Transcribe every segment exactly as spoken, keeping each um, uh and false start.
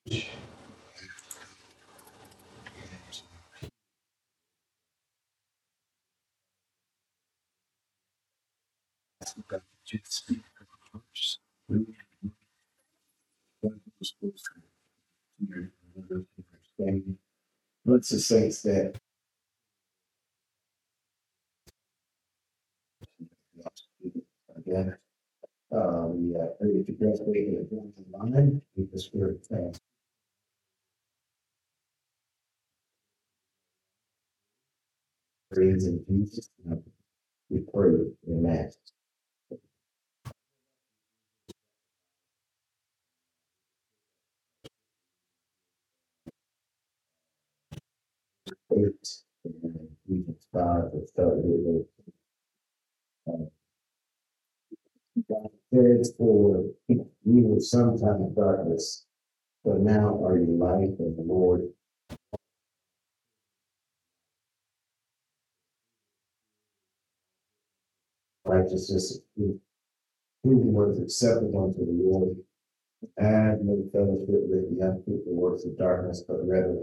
Let's just say that again. Um, yeah, if you graduate in a line, because we're uh, praise in Jesus, you know, we pray in that eight, and we can start to start with uh, God cares for you were sometime in darkness, but now are you light in the Lord. Righteousness, who was acceptable unto the Lord, and no fellowship with the unfruitful works of darkness, but rather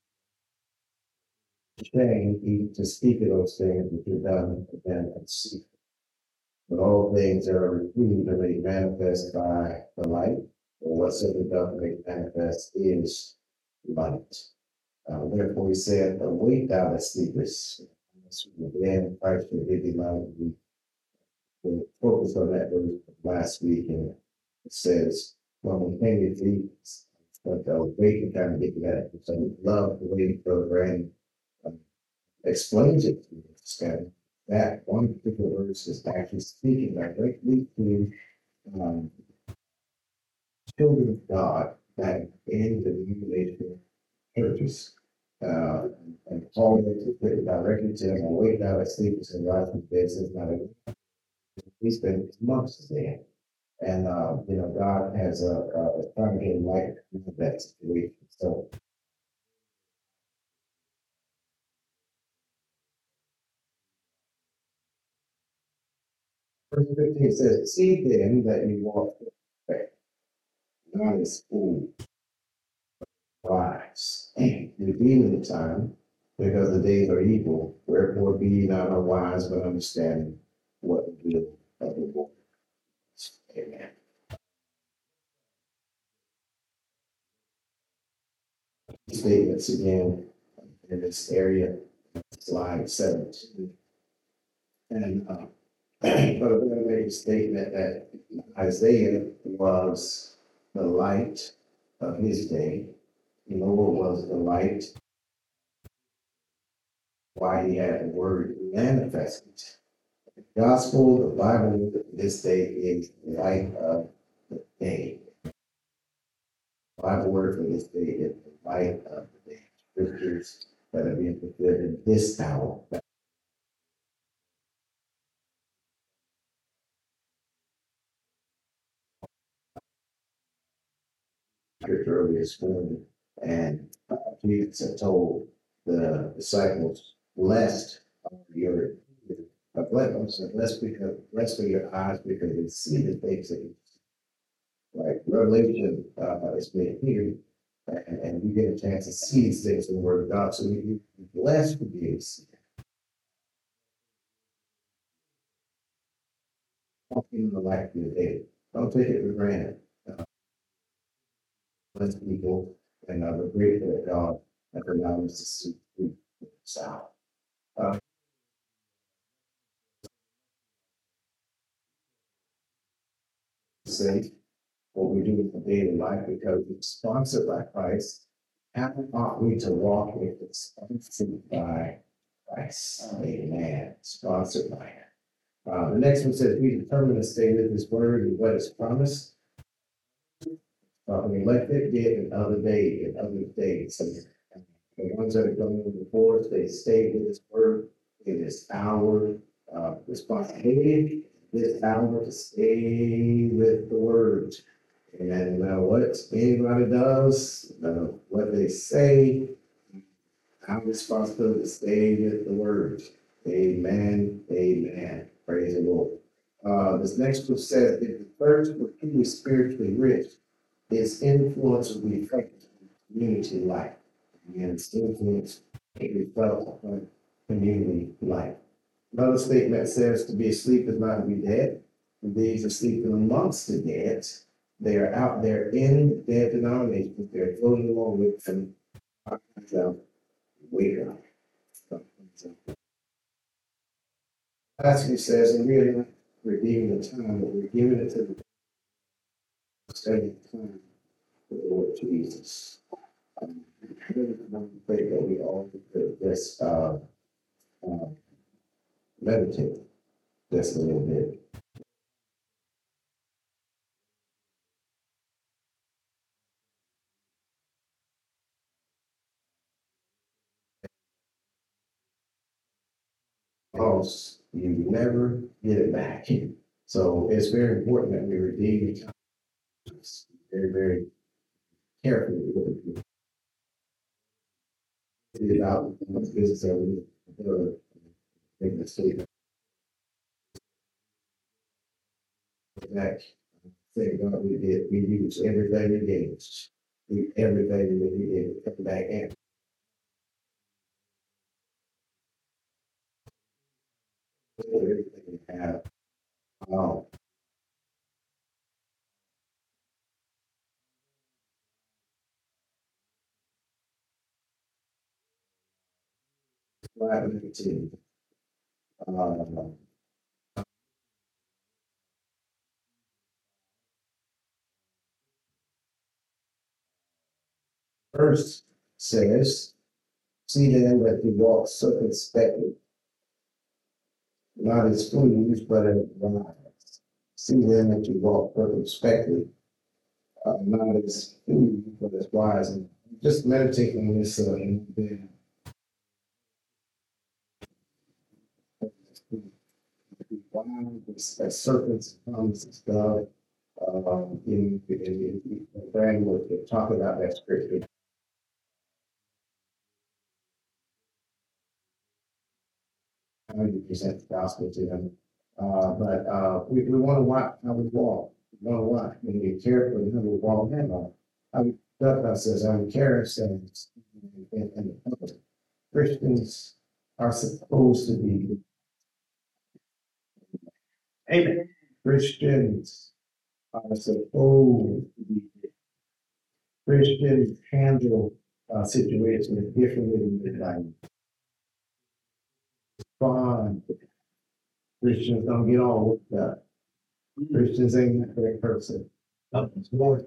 shame, even to speak of those things which are done again and see. But all things are reproved and made manifest by the light, or whatsoever doth make manifest is light. Uh, therefore he said, awake thou that sleepest. Again, Christ will give thee light. We we focused on that verse last week, and it says, when we came to Jesus, but the awakening kind of get to that. So we love the way the program um, explains it to us. And that one particular verse is actually speaking directly to um, children of God that in the new nation churches. Uh, and Paul to put it directly to him, awake thou that sleepest and rise from the dead, says not a, he's been months there. And, uh, you know, God has a, a, a trying to get light into that situation. So, verse fifteen says, see then that you walk right, not as fools, wise, and redeeming the time, because the days are evil. Wherefore be ye not unwise, but understanding what the will of the Lord is. Amen. Statements again in this area, slide seventeen. And uh, but I'm going to make a statement that Isaiah was the light of his day. Noah was the light, why he had the word manifested. The gospel, the Bible, this day is the light of the day. The Bible word for this day is the light of the day. Scriptures that are being fulfilled in this hour. Scripture earlier this morning, and uh, Jesus had told the disciples, "Blessed are your, uh, blessed, blessed because blessed are your eyes because they see the things that you see." Right. Revelation uh, is made here, and, and you get a chance to see these things in the Word of God. So you, you're blessed to be able to see. Walking in the light of your day. Don't take it for granted. Uh, blessed people, and uh, we're grateful that God has allowed us to see through this out. Uh, say what we do in daily life because it's sponsored by Christ. How ought we to walk if it's sponsored by Christ? Amen. Sponsored by Him. Uh, the next one says, we determine to stay with His word and what is promised. Uh, we elect it, did in other day, in other days. So the ones that are going before us, they stay with His word. It is our uh, responsibility this hour to stay with the word. And no matter what anybody does, no matter what they say, our responsibility to stay with the word. Amen. Amen. Praise the Lord. Uh, this next one says, if the thirst for truly spiritually rich, its influence will be effective. community life. And influence it reflects on community life. Another statement says to be asleep is not to be dead. These are sleeping amongst the dead. They are out there in their denominations. They're floating along with them. So, wake up. Lastly says, and we are not redeeming the time, but we're giving it to the study time for the Lord Jesus. Um, I pray that we all could just uh, uh, meditate just a little bit. Else, you never get it back. So it's very important that we redeem the time very, very carefully. About what's business are we uh, make the statement back. Say God, we did, we used everything we gave. We everything that we did, come back and everything we have. Um, five nineteen. Um, First says, see then that you walk circumspectly, not as fools, but as wise. See then that you walk circumspectly, uh, not as fools, but as wise. And just meditate on this uh, and then wise as serpents and promises God. Um, in, in, in, in Brandon was talking about that scripture. How you present the gospel to them. Uh, but uh, we, we want to watch how we walk. We want to watch and be careful how we walk. And uh, how we that says, how we carry ourselves in, in the public. Christians are supposed to be. Amen. Christians are supposed to be. Christians handle uh, situations differently than like fun. Christians don't get all worked up. Christians ain't that great person. It's more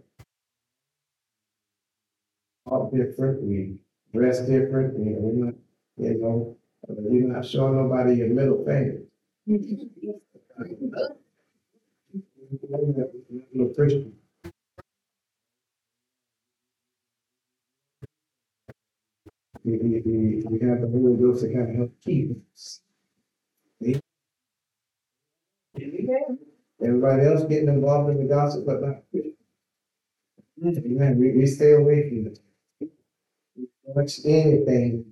all different. We dress different. You know, we're not, you know, uh, you're not showing nobody your middle finger. No Christian. We, we, we, we have the Holy Ghost to kind of help keep us. Everybody else getting involved in the gossip, but not Christian. Amen. We, we stay away from it. Much anything.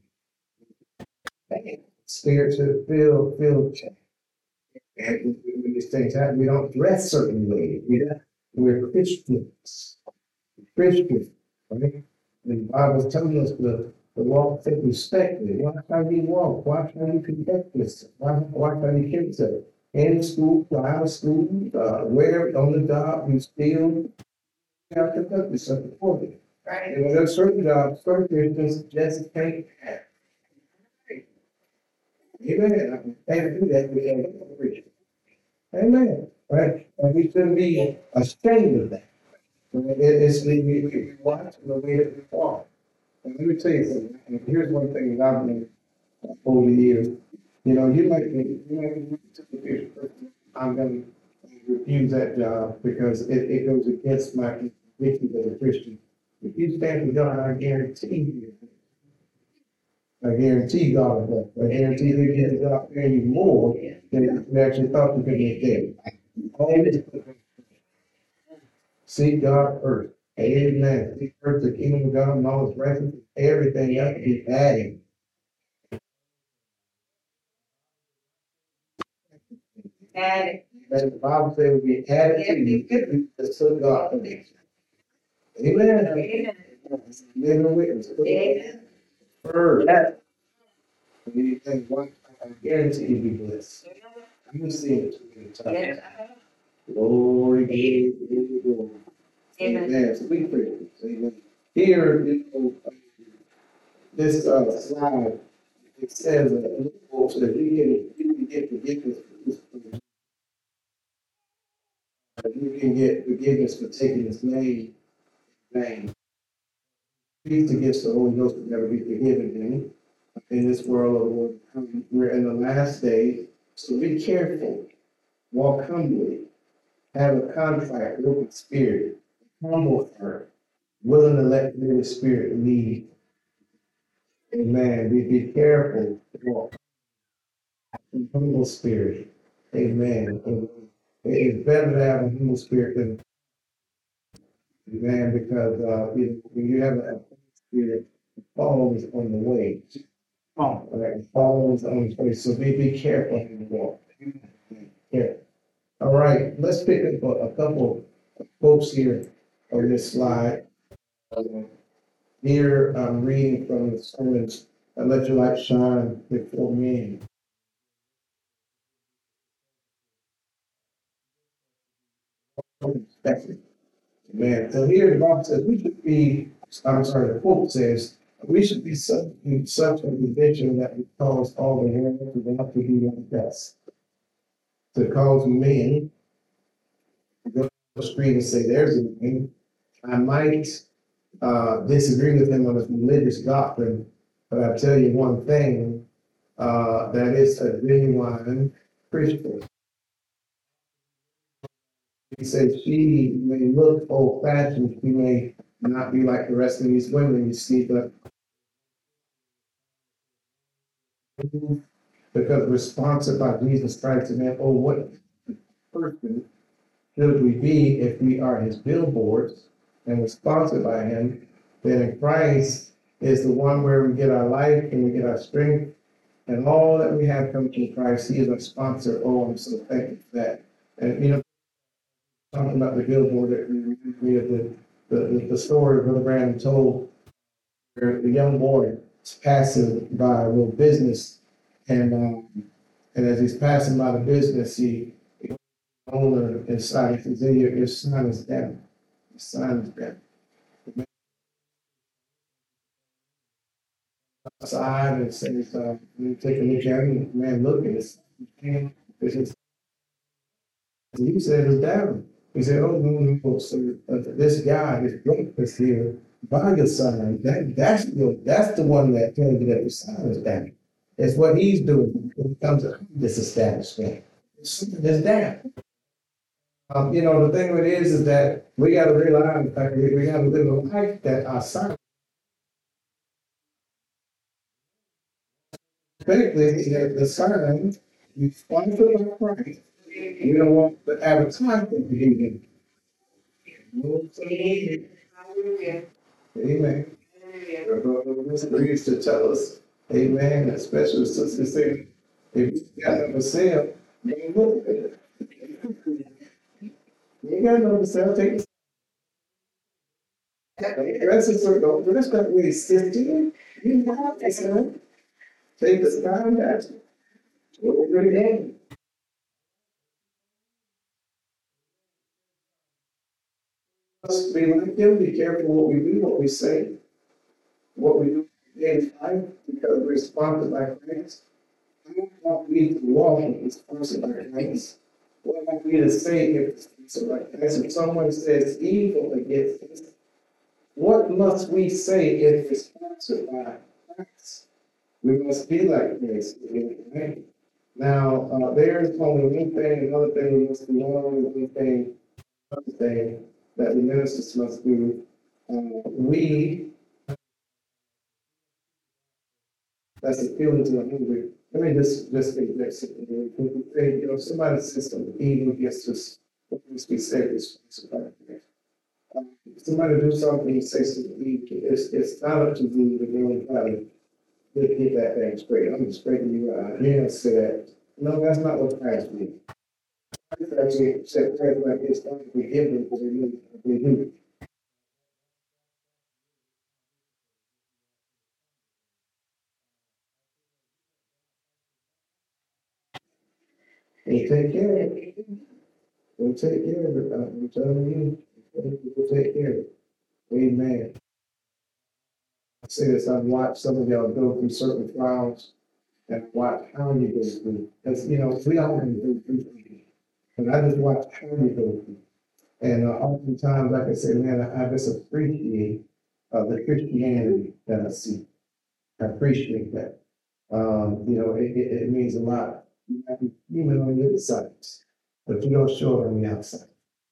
Spiritual feel feel check. And when these things happen, we don't dress certain ways. We don't, we're Christians. Christians, right? And the Bible's telling us to, to walk circumspectly. Watch how you walk. Watch how you conduct yourself. Watch, watch how you carry yourself. In school, out of school, uh, where on the job, you still have to conduct yourself accordingly. Right. And when there's certain jobs, certain Christians just can't have. Amen. They do that with every Christian. Amen. Right? And we shouldn't be ashamed of that. It, it's we, we, we watch the way that we walk. And let me tell you something. And here's one thing that I've learned over the years. You know, you might be, you might be to the person, I'm going to refuse that job because it, it goes against my convictions as a Christian. If you stand for God, I guarantee you, I guarantee God that. I guarantee you get the job paying you more than you actually thought you could get there. Always seek God first. Amen. Seek first the kingdom of God and all its righteousness. Everything else is adding. Adding. And the Bible says we added to you to serve God. Amen. Amen. Living witness. Amen. Heard. Anything, one, I guarantee you'll be blessed. You see it too many times. Yes. Glory, glory, glory. Amen. Amen. So we pray. Amen. Here, you know, this uh, slide, it says, uh, so that you can, you can get forgiveness. You can get forgiveness for taking his name in vain. Please against the Holy Ghost will never be forgiven him. In this world, Lord, we're in the last days, so be careful. Walk humbly. Have a contrite, open spirit. Humble heart. Willing to let the Holy Spirit lead. Amen. Be, be careful. Walk. Humble spirit. Amen. Amen. It is better to have a humble spirit than man because uh, you know, when you have a spirit, it falls on the way. Oh, right. It falls on the way. So be, be careful how you walk. Careful. All right, let's pick up a, a couple of quotes here on this slide. Um, here I'm reading from the sermons, uh, Let Your Light Shine Before Men. Man, so here the Bible says we should be, I'm sorry, the quote says, we should be such, in such a condition that we cause all the world to want to be like us. To cause men to go to the street and say, there's a man. I might uh, disagree with him on his religious doctrine, but I tell you one thing, uh, that is a genuine Christian. He said she may look old fashioned, she may not be like the rest of these women you see, but because we're sponsored by Jesus Christ, and then, oh, what person should we be if we are his billboards and we're sponsored by him? Then in Christ is the one where we get our life and we get our strength and all that we have comes from Christ. He is our sponsor. Oh, I'm so thankful for that. And you know, talking about the billboard, it reminds me of the, the, the story Brother Brandon told where the young boy is passing by a little business and um, and as he's passing by the business, he the owner inside says, "Hey, your, your son is down. Your son is down." Outside and says, uh, "You take a look at him, man. Look at this. This He said it's down." He said, "Oh no, no, no, sir. Uh, this guy, this breakfast here, by your son. That that's the that's the one that tells you that your son is down. It's what he's doing when it comes to this establishment. It's it's down." Um, you know, the thing of it is, is that we got to realize the fact that we, we got to live a life that our son, especially the, the son, you sponsor by Christ. We don't want the advertisement to be in. Amen. Brother used to tell us, amen, especially since they say, if you got nothing to sell, don't look at it. You got nothing to sell, take it. That's a sort of, that's not really sixty. You have to sell. Take the time, that's what we're really doing. Let's be like him, be careful what we do, what we say, what we do in life, because we're sponsored by Christ. I don't want we to walk in sponsored by Christ. What I want me to say if it's sponsored by Christ, if someone says evil against us, what must we say if it's sponsored by Christ? We must be like Christ, right? Now, uh, there's only one thing, another thing we must do, not only one thing, another thing that the ministers must do. Uh, we, that's appealing to the hungry. Let me just, just make this, you know, somebody says something evil against us, what must we say is sponsored by Christ? Um, somebody do something and say something evil, it's, it's not up to you to go and try to get, get that thing straight. I'm just straightening you out. You don't say that. No, that's not what Christ did. Actually, said prayer like it's not forgiven for the we do. He'll take care of it. He'll take care of it. I'm telling you, he'll take care of it. Amen. I say this, I've watched some of y'all go through certain trials and watch how you go through. Because, you know, we all want to go through things, but I just watch how you go through. And uh, oftentimes, like I say, man, I, I just appreciate uh, the Christianity that I see. I appreciate that. Um, you know, it, it, it means a lot. You have to be human on the inside, but you don't show it on the outside.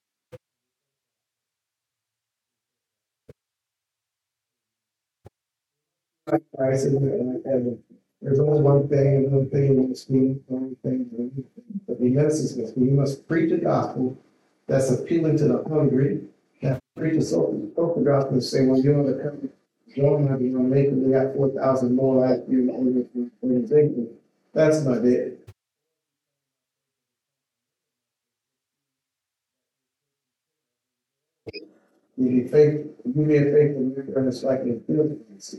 Like I said, like, uh, there's only one thing, another thing in the school, one thing, another thing. But the message is we must preach the gospel that's appealing to the hungry. That preach the social, social gospel and say, well, you're on the cover. Join my you know, making we got four thousand more last year in the organization. That's not it. You be faithful, you be a faithful member, and it's like a Philippines.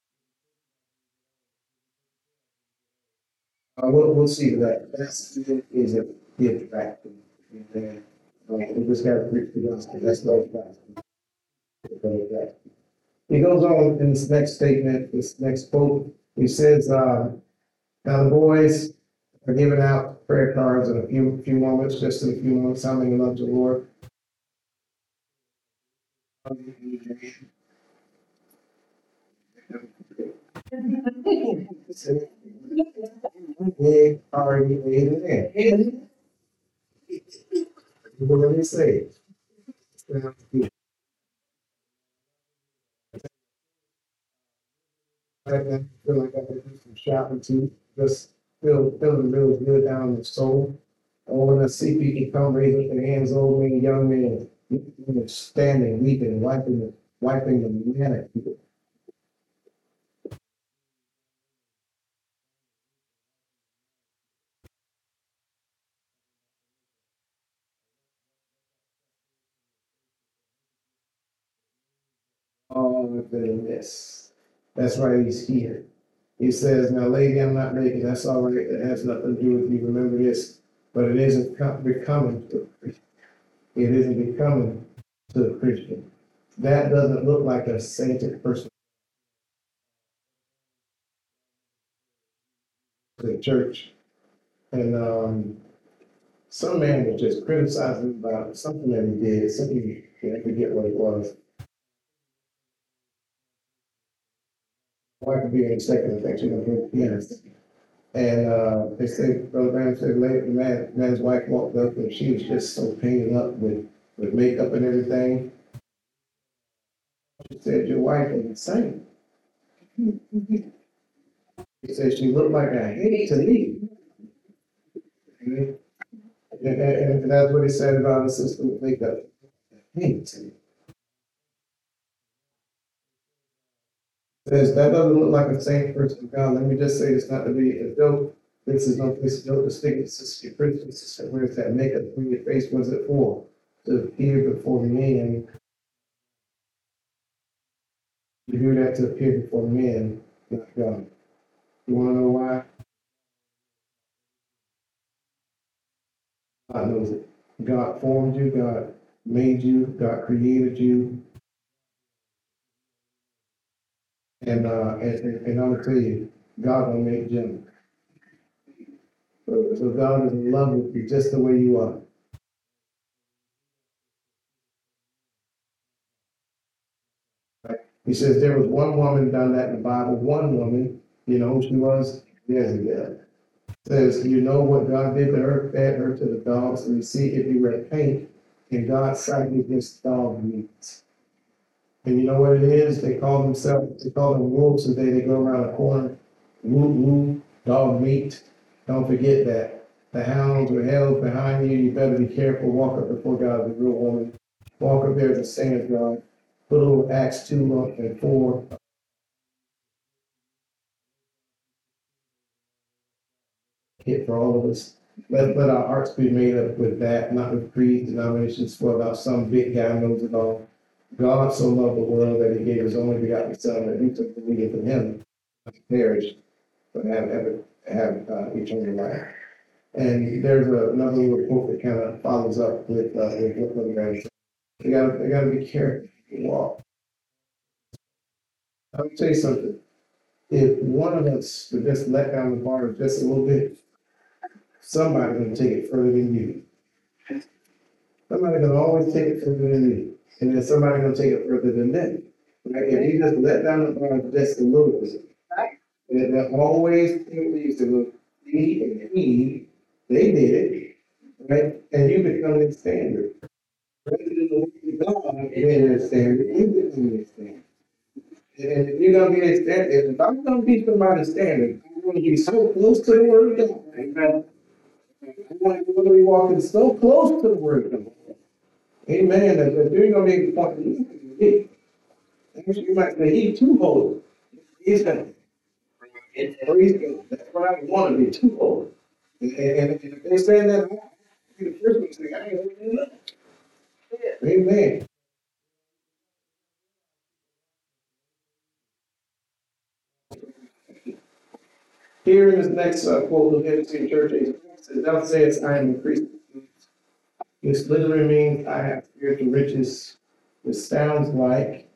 Uh, we'll, we'll see that. That's is a be attractive. And, uh, we just got to preach the gospel. That's no gospel. He goes on in this next statement, this next quote. He says, uh, "Now the boys are giving out prayer cards in a few few moments, just in a few moments, sounding love to the Lord." We already made it in. What do they say? I feel like I could do some shopping too, just feel feeling really good down in the soul. And when I see people come raising their hands, old men, young men, you know, standing, weeping, wiping the wiping the manic people. All of this. That's why he's here. He says, now lady, I'm not naked. That's all right. It has nothing to do with you. Remember this. But it isn't co- becoming to a Christian. It isn't becoming to a Christian. That doesn't look like a sainted person to the church. And um, some man was just criticizing about something that he did, something, I forget what it was. Wife could be in a second, I think she was a pianist. And uh, they said, Brother Graham said, later, the man, man's wife walked up and she was just so painted up with, with makeup and everything. She said, your wife is insane. He said, she looked like a hate to me. And, and, and that's what he said about the sister with makeup. Hate to me. Says that doesn't look like a sane person of God. Let me just say this not to be a joke. This is no this is no distinct. This is your Christian sister. Where's that makeup on your face? Was it for? To appear before men. You do that to appear before men, not God. You wanna know why? God knows it. God formed you, God made you, God created you. And uh and, and, and I'm gonna tell you, God will make Jim. So, so God is in love with you just the way you are. He says there was one woman done that in the Bible, one woman, you know who she was? Jezebel. Says, you know what God did to her, fed her to the dogs, and you see if you were paint, in God's sight, he just dog meat. And you know what it is? They call themselves, they call them wolves today, they go around the corner, woo woo, dog meat. Don't forget that. The hounds are held behind you, you better be careful, walk up before God, the real woman. Walk up there as a saint of God. Put a little Acts two up and four. Hit for all of us. Let, let our hearts be made up with that, not with creed, denominations, for about some big guy knows it all. God so loved the world that he gave his only begotten son, that he took the believe in him, not to perish, but have, have, have uh, eternal life. And there's a, another little quote that kind of follows up with, uh, with what Brother Branham said. They gotta, they gotta be careful to walk. I'll tell you something. If one of us would just let down the bar just a little bit, somebody's gonna take it further than you. Somebody's gonna always take it further than you. And then somebody's gonna take it further than them. Right? If you just let down the bar just a little bit, and they'll always think these to look, he and he, they did it, right? And you become the standard. Rather than the word of God being the standard, you become the standard. And if you're gonna be a standard, if I'm gonna be somebody's standard, I'm gonna be so close to the word of God. Amen. I want to be walking so close to the word of God. Amen. That that you're gonna be pointing. You might say he's too holy. He's gonna. Praise God. That's what I want to be, too holy. And, and, and if they say that, I'll be the first one to say, I ain't holy enough. Amen. Here in this next uh, quote, look at the church age. It says, thou sayest, I am increased. This literally means I have spiritual riches. It sounds like,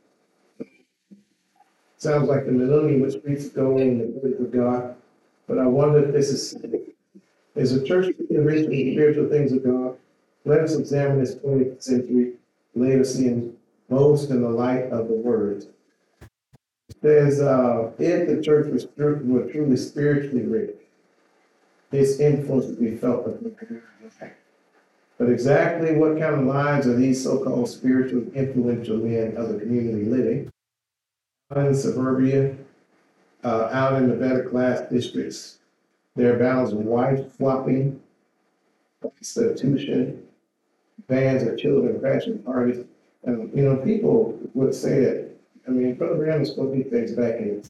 sounds like the millennium which preaches gold in the words of God. But I wonder if this is, is a church rich in the spiritual things of God? Let us examine this twentieth century Laodicean boast in the light of the word. It says, uh, if the church was, were truly spiritually rich, its influence would be felt. But exactly what kind of lives are these so-called spiritual influential men of the community living? Out in suburbia, uh, out in the better class districts, there are bounds of wife swapping, prostitution, bands of children fashion parties. And, you know, people would say that, I mean, Brother Branham spoke these things back in.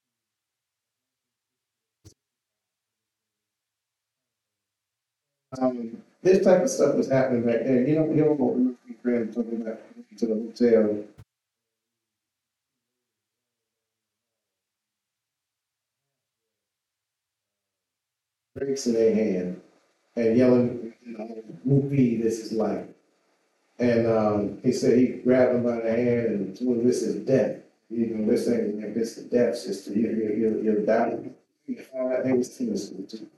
Um, this type of stuff was happening back then. You know, you don't remember Branham talking about to the hotel. Drinks in their hand and yelling, you know, whoopee, this is life. And um, he said he grabbed him by the hand and told him, this is death. You know, this ain't like this is death, sister. You're, you're, you're, you're dying. Uh, they was tennis school too.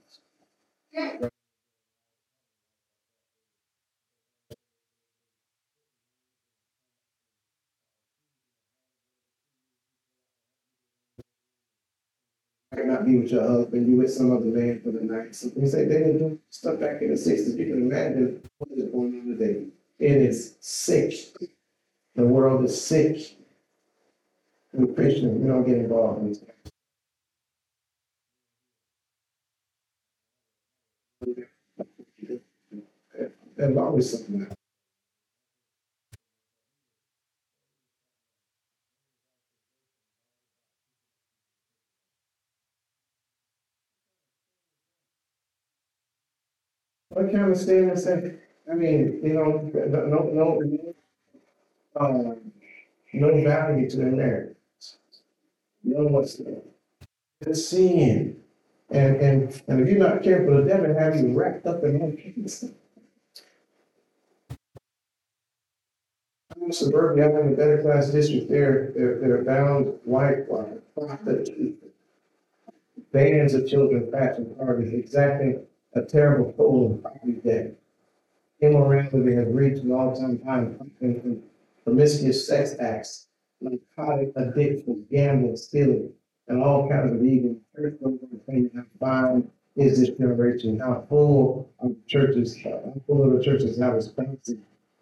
Might not be with your husband, you with some other man for the night. So he said they didn't do stuff back in the sixties. You can imagine what is going on today. It is sick. The world is sick. And Christians, we don't get involved in this. There's always something. What kind of statement said? I mean, you know, no, no, um, no value to their marriage. No what's there. It's sin. And, and, and if you're not careful, the devil have you wrapped up in all kinds of stuff. In suburbia, I'm in the better class district there, they're, they're bound white, prostitute, bands of children, fashion parties, exacting a terrible toll of property debt. Immorality has reached an all-time high in promiscuous sex acts, narcotic addiction, gambling, stealing, and all kinds of evil. Church goes on saying how fine is this generation, how full of churches, how full of the churches, how responsive.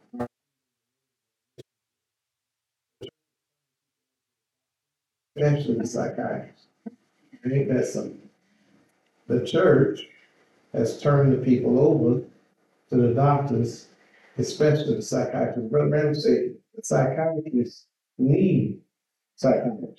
Especially the psychiatrists. Ain't that something? The church has turned the people over to the doctors, especially the psychiatrists. Brother Branham said the psychiatrists need psychiatry.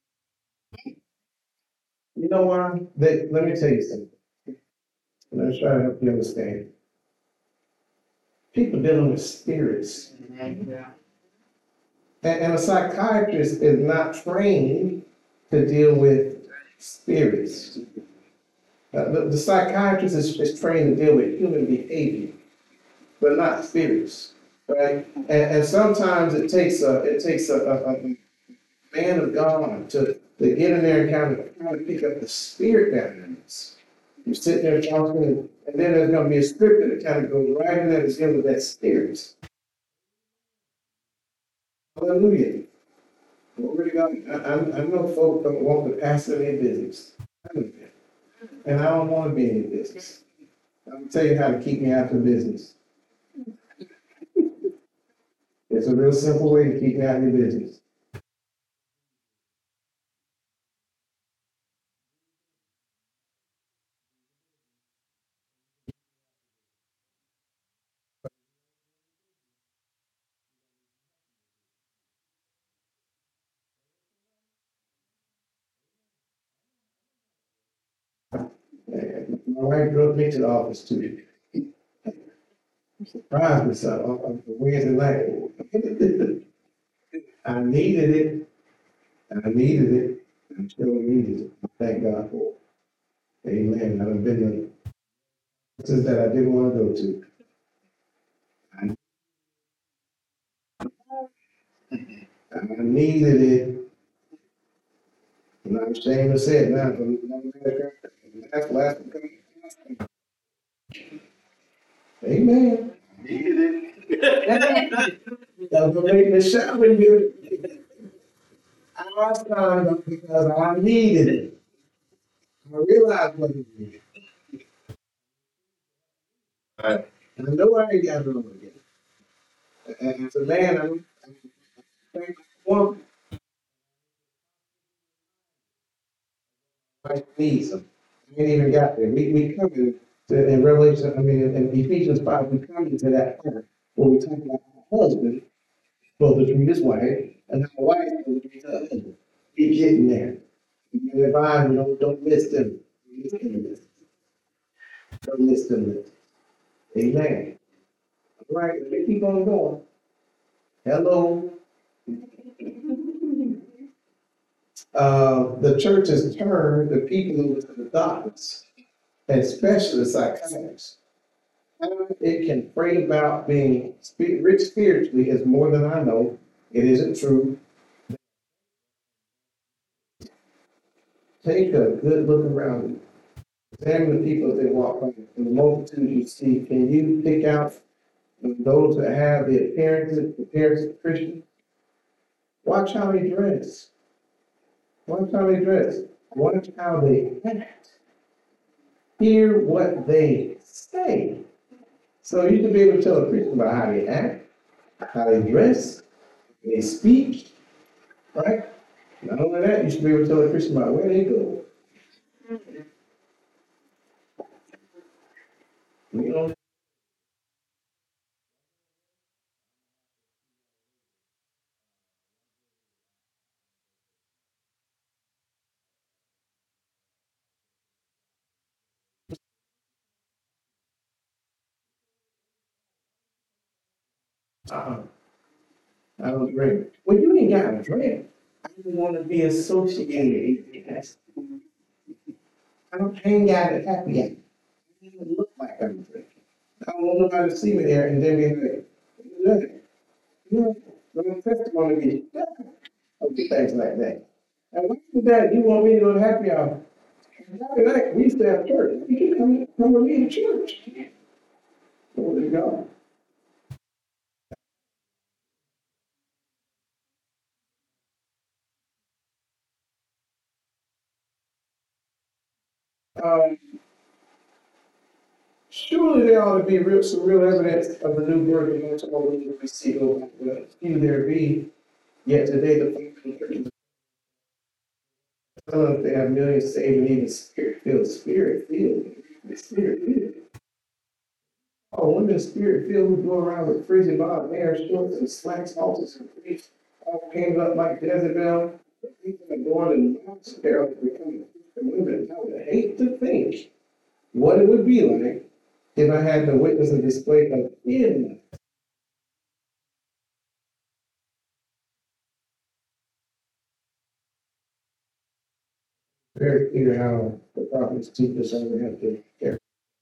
You know why? They, let me tell you something. Let me try to help you understand. People dealing with spirits. Yeah. And, and a psychiatrist is not trained to deal with spirits. Uh, the, the psychiatrist is, is trained to deal with human behavior, but not spirits, right? And, and sometimes it takes a it takes a, a, a man of God to, to get in there and kind of, kind of pick up the spirit dynamics. You're sitting there talking, and, and then there's going to be a scripture that kind of goes right in there to deal with that spirit. Hallelujah. Glory to God. I, I, I know folks don't want to pastor their business. And I don't want to be in your business. I'm going to tell you how to keep me out of business. It's a real simple way to keep me out of your business. And my wife drove me to the office too. Surprised me so on on Wednesday night. I needed it. I needed it. I still needed it. Thank God for it. Amen. I've been to places that I didn't want to go to. I, I needed it. And I'm ashamed to say it now, but that's last. Amen. Needed it. That's what made me shout when you. I signed up because I needed it. I realized what it needed. Right. And I know I ain't got it on again. And as a man, I don't think one I need some. We ain't even got there. We, we come in to, in Revelation, I mean, in Ephesians five, we come into that part where we talk about our husband supposed to treat his wife, and our wife supposed to treat her husband. We getting there. And if I don't, don't miss them. Don't miss them. Don't miss them. Amen. All right, let me keep on going. Hello. Uh, the church has turned the people over to the doctors, especially the psychiatrists. How it can pray about being spi- rich spiritually is more than I know. It isn't true. Take a good look around you. Examine the people as they walk by. In the multitude you see, can you pick out those that have the appearance, the appearance of Christian? Watch how they dress. Watch how they dress. Watch how they act. Hear what they say. So you should be able to tell a Christian about how they act, how they dress, they speak, right? Not only that, you should be able to tell a Christian about where they go. You know, uh, I don't drink. Well, you ain't got to drink. I don't want to be associated. Yes. I don't hang out at happy hour. I don't even look like I'm drinking. I don't want nobody to see me there and then be like, look, you know, my testimony be, okay, things like that. And why is that you want me to go to happy hour? Friday night, we used to have church. You can come, come with me to church. Glory to God. Um, surely there ought to be real, some real evidence of the new birth amongst all those who receive the well, few there be, yet today the functional churches tell them they have millions saved and even spirit filled, spirit filled, spirit filled. Oh, women spirit filled who go around with frizzy bob hair, shorts and slacks, halters and briefs, all painted up like Jezebel. The people are going in months apparel to become women. I would hate to think what it would be like if I had to witness a display of in very clear how the prophets teach us how we have to care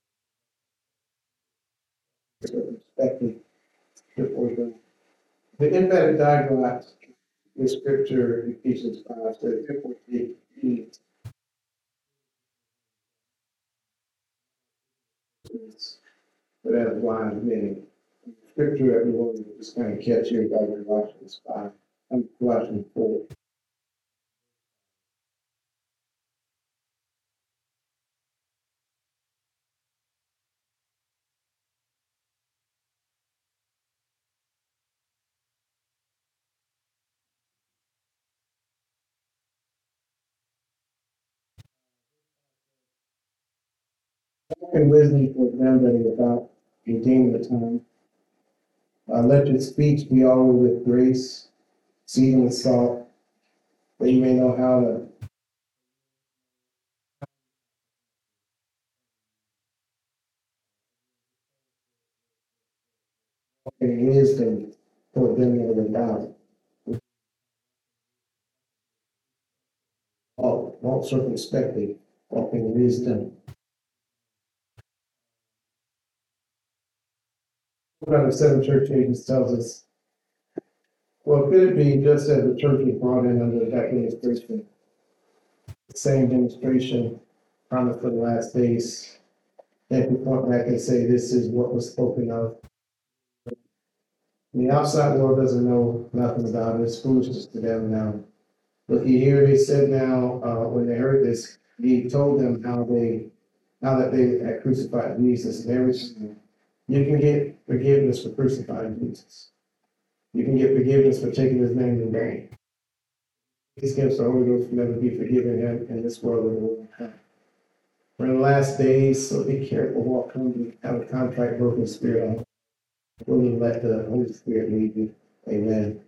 for perspective before the the emphatic diagram in scripture Ephesians five says therefore take heed but as wise men. Scripture that we want to just kind of catch here by Colossians five, and Colossians four. And wisdom for them that are about redeeming the time. Uh, let your speech be always with grace, seasoned with salt, that you may know how to walk in wisdom for them that are without. Walk, walk circumspectly, walk in wisdom. One of the seven church ages tells us, well, could it be just as the church was brought in under that administration, the same demonstration promised for the last days, that we point back and say this is what was spoken of. The outside world doesn't know nothing about it. It's foolishness to them now. But you hear they said now, uh, when they heard this, he told them how they, how that they had crucified Jesus and everything. You can get forgiveness for crucifying Jesus. You can get forgiveness for taking his name in vain. These gifts the Holy Ghost will never be forgiven him in this world or the world to come. We're in the last days, so be careful what comes to have a contrite, broken spirit on. Will you let the Holy Spirit lead you? Amen.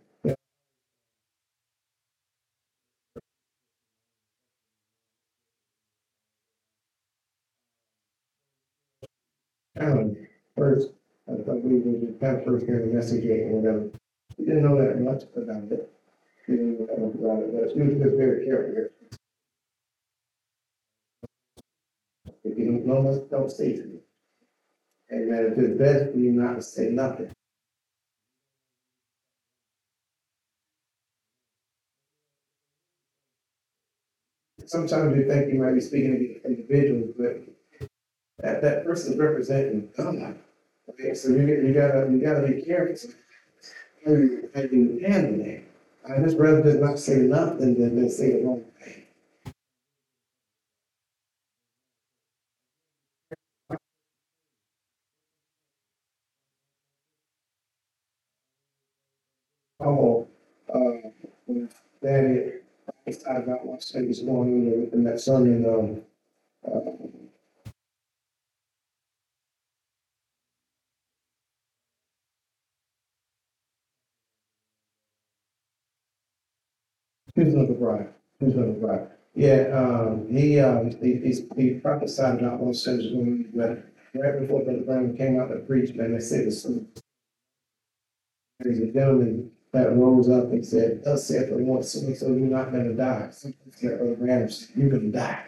Um, first, I believe it was kind of first hearing the message or whatever. We didn't know that much about it. We didn't know that much about it, but she was just very careful. If you don't know us, don't say to me. Amen. If it's best for you not to say nothing. Sometimes you think you might be speaking to individuals, but that, that person is representing God. Okay, so you, you gotta you gotta be careful how you, how you handle that. I just rather just not say nothing than, than say the wrong thing. Oh, uh, when Daddy prophesied about what thing was going on in that sermon, um, uh, who's another bride? Who's another bride? Yeah, um, he, um, he, he, he prophesied about what things was going on, but right before Brother Brown came out to preach, man, they said this. There's a gentleman that rose up and said, thus saith the Lord, so and so you're not gonna die. Something like Brother Branham said, you're gonna die.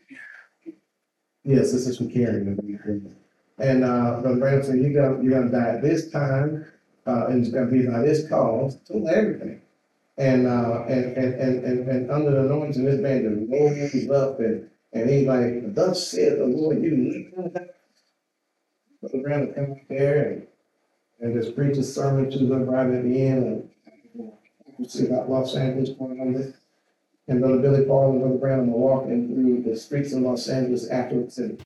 Yes, this is from Karen. And uh, Brother Branham said, you're gonna, you're gonna die at this time, uh, and it's gonna be by this cause, told everything. And, uh, and, and, and, and, and under the anointing, this man just rose up and, and he's like, thus saith the Lord, you're not gonna die. Brother Branham came up there and, and just preached a sermon to them right at the end. And, you see about Los Angeles going on this. And Brother Billy Paul and Brother Brown were walking through the streets of Los Angeles afterwards, and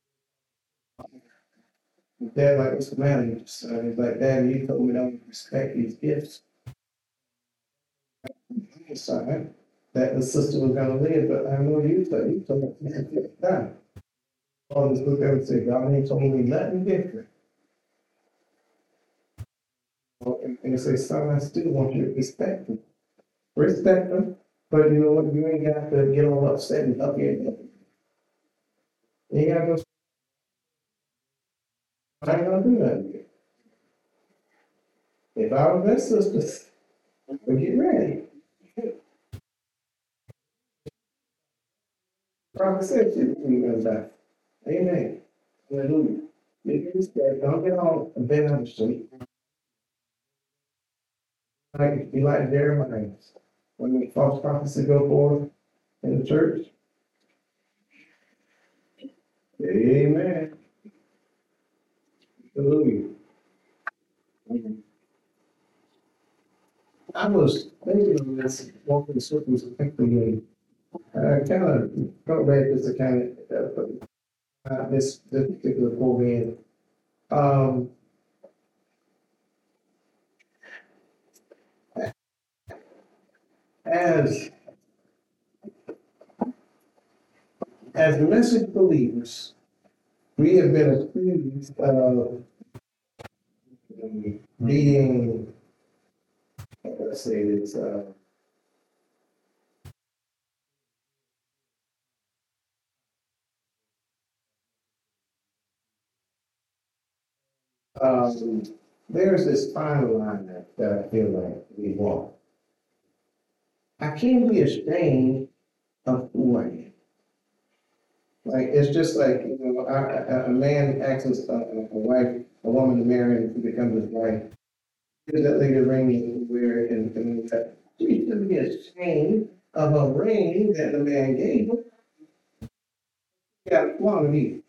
Dad like, what's the matter? He's like, Dad, you told me don't respect these gifts. Sorry, that the sister was gonna live, but I know you told you told me to die. Paul just looked at him and said, God ain't told me nothing different. And, and he said, son, I still want you to respect them. Respect them, but you know what? You ain't got to get all upset and up here. You ain't got to go. I ain't gonna do that. If I was that sister, but get ready. prophet said she was gonna die. Amen. Hallelujah. Get your respect. Don't get all bent on the street. Like, be like Jeremiah. When the false prophets go forth in the church. Amen. Hallelujah. I was thinking of this, walking circles effectively. I kind of go back just to kind of, uh, uh, this, this particular program. Um, as, as message believers, we have been accused of um, being, let's say this, uh, um, there's this fine line that, that I feel like we walk. I can't be ashamed of who I am. Like, it's just like, you know, a, a, a man asks a, a wife, a woman to marry him to become his wife. Here's that lady ring you wear it and, and that. She shouldn't be ashamed of a ring that the man gave her. She got a flaw in it.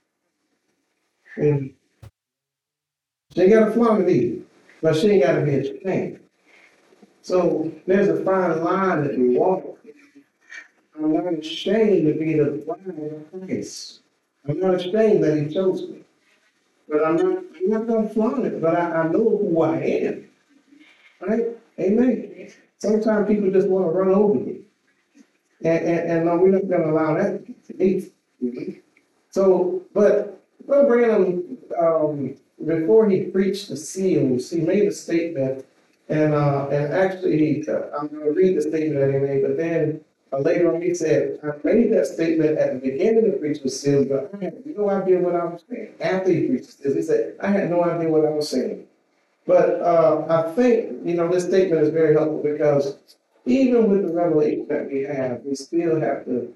And she got a flaw in it, but she ain't got to be ashamed. So there's a fine line that we walk. I'm not ashamed to be the bride of Christ. I'm not ashamed that he chose me. But I'm not, I'm not gonna flaunt it, but I, I know who I am, right? Amen. Sometimes people just wanna run over you. And, and, and no, we're not gonna allow that to be. So, but, Brother Branham, um, before he preached the seals, he made a statement, and, uh, and actually, he, uh, I'm gonna read the statement that he made, but then uh, later on he said, I made that statement at the beginning of preaching the seals, but I had no idea what I was saying. After he preached the seals, he said, I had no idea what I was saying. But, uh, I think, you know, this statement is very helpful because even with the revelation that we have, we still have to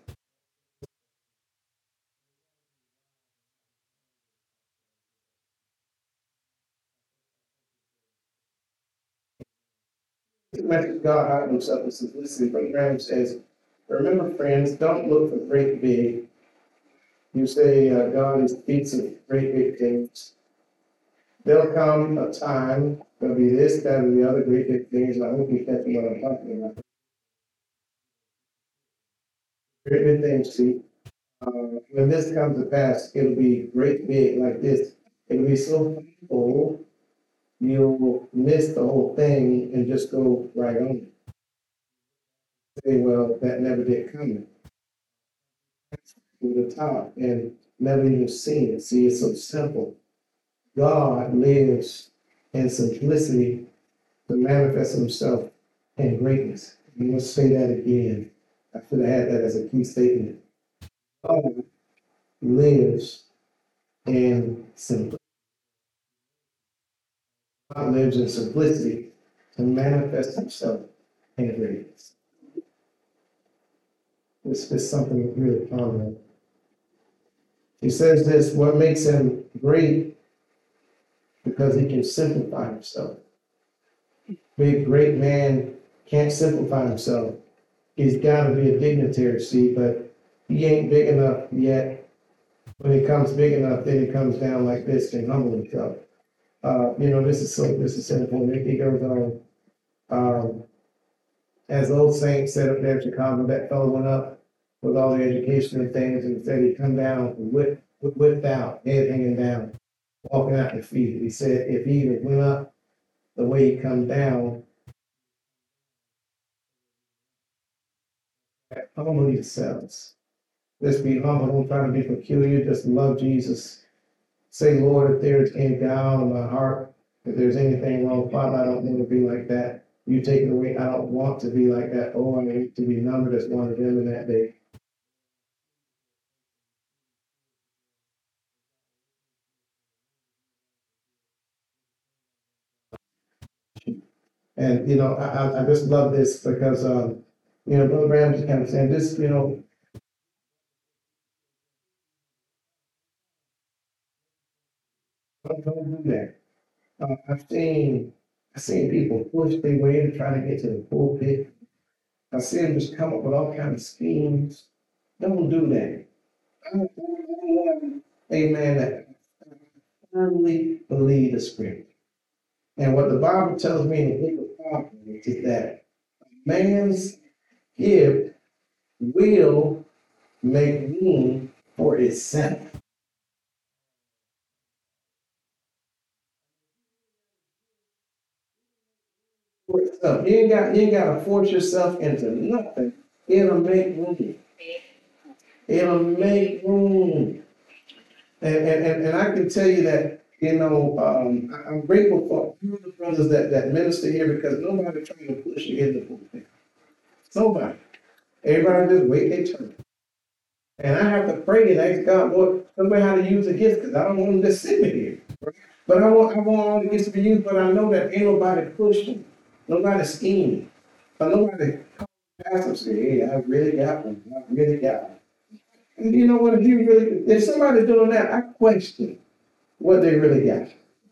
message God hide himself in simplicity. But Graham says, remember, friends, don't look for great big. You say uh, God is speaks of great big things. There'll come a time, there'll be this, that, and the other great big things. And I hope you catch what I'm talking about. Great big things, see. Uh, when this comes to pass, it'll be great big like this. It'll be so full, you'll miss the whole thing and just go right on. Say, well, that never did come. To the top and never even seen it. See, it's so simple. God lives in simplicity to manifest himself in greatness. I'm going to say that again. I should have had that as a key statement. God lives in simplicity. God lives in simplicity to manifest himself in greatness. This is something really prominent. He says this, what makes him great because he can simplify himself. Big, great man can't simplify himself. He's got to be a dignitary, see, but he ain't big enough yet. When he comes big enough, then he comes down like this and humble himself. Uh, you know, this is so, this is simple. He goes on, um, as the old saint said up there in Chicago, that fellow went up with all the education and things and said he'd come down whipped, whipped out, head hanging down, walking out the feet. He said if he even went up the way he come down, humble yourselves. Let's be humble. Don't try to be peculiar. Just love Jesus. Say, Lord, if there is any doubt in my heart, if there's anything wrong, Father, I don't want to be like that. You take it away. I don't want to be like that. Oh, I need to be numbered as one of them in that day. And, you know, I, I, I just love this because, um, you know, Brother Graham just kind of saying this, you know, Don't, don't do that. Uh, I've seen, I've seen people push their way to try to get to the pulpit. I've seen them just come up with all kinds of schemes. Don't do that. I'm one, amen, that firmly believe the scripture. And what the Bible tells me in the book of Proverbs is that man's gift will make room for itself. For itself. You ain't got you ain't gotta force yourself into nothing. It'll make room. It'll make room. And and, and, and I can tell you that, you know, um, I- I'm grateful for all the brothers that, that minister here because nobody trying to push you in the pulpit. Nobody. Everybody just wait their turn. And I have to pray and ask God, Lord, tell me how to use the gifts because I don't want them just sitting here. But I want, I want all the gifts to be used, but I know that ain't nobody pushing, nobody scheming, or nobody pastor and say, hey, I really got one, I really got one. And you know what, if you really, if somebody's doing that, I question what they really got.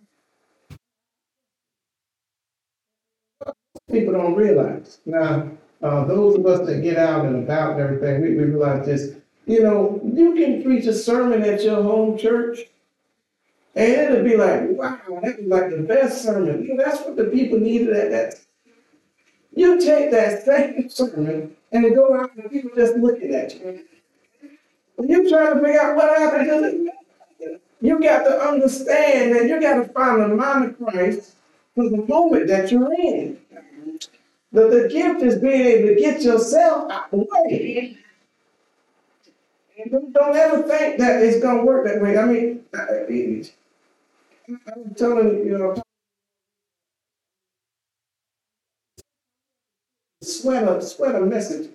People don't realize. Now, uh, those of us that get out and about and everything, we, we realize this. You know, you can preach a sermon at your home church, and it'll be like, wow, that was like the best sermon. You know, that's what the people needed at that. You take that same sermon and go out and people just looking at you. You trying to figure out what happened to it. You got to understand that you got to find the mind of Christ for the moment that you're in. The, the gift is being able to get yourself out the way. And don't, don't ever think that it's going to work that way. I mean, I, I'm telling you, you know, sweat a, sweat a message.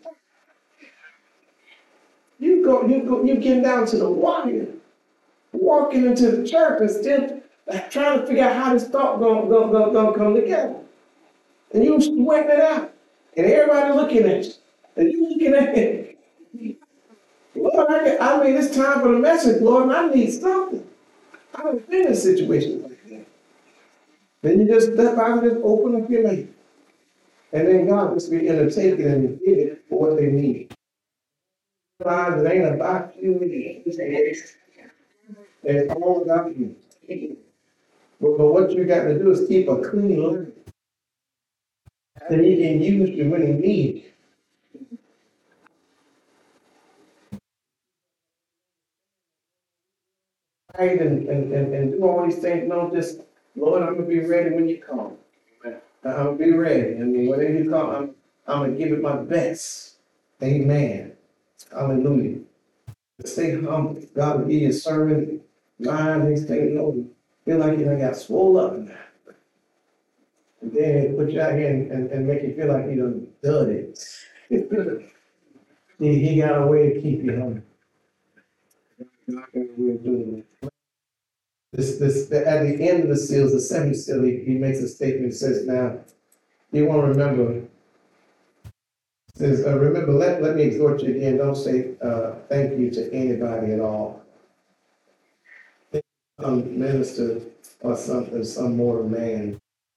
You go, you go, you get down to the wire, walking into the church and still trying to figure out how this thought gonna, gonna, gonna, gonna come together. And you sweating it out. And everybody looking at you. And you looking at it. Lord, I, I mean, it's time for the message, Lord, and I need something. I don't been in situations like that. Then you just step out and just open up your mouth. And then God just be entertaining and give it for what they need. It ain't about you. It's all about you. But, but what you got to do is keep a clean line. That he can use you when he needs. Right? And, and, and, and do all these things. No, just, Lord, I'm going to be ready when you come. I'm going to be ready. I mean, whenever you come, I'm, I'm going to give it my best. Amen. Hallelujah. Stay humble. God will give you a sermon, mind, these things. No, feel like you done got swole up in that. And then put you out here and, and, and make you feel like you done done it. he, he got a way to keep you humble. God got a way of doing it. This, this, at the end of the seals, the seventh seal, he, he makes a statement, says, now, you want to remember, says, uh, remember, let, let me exhort you again, don't say uh, thank you to anybody at all. Some minister or something, some mortal man.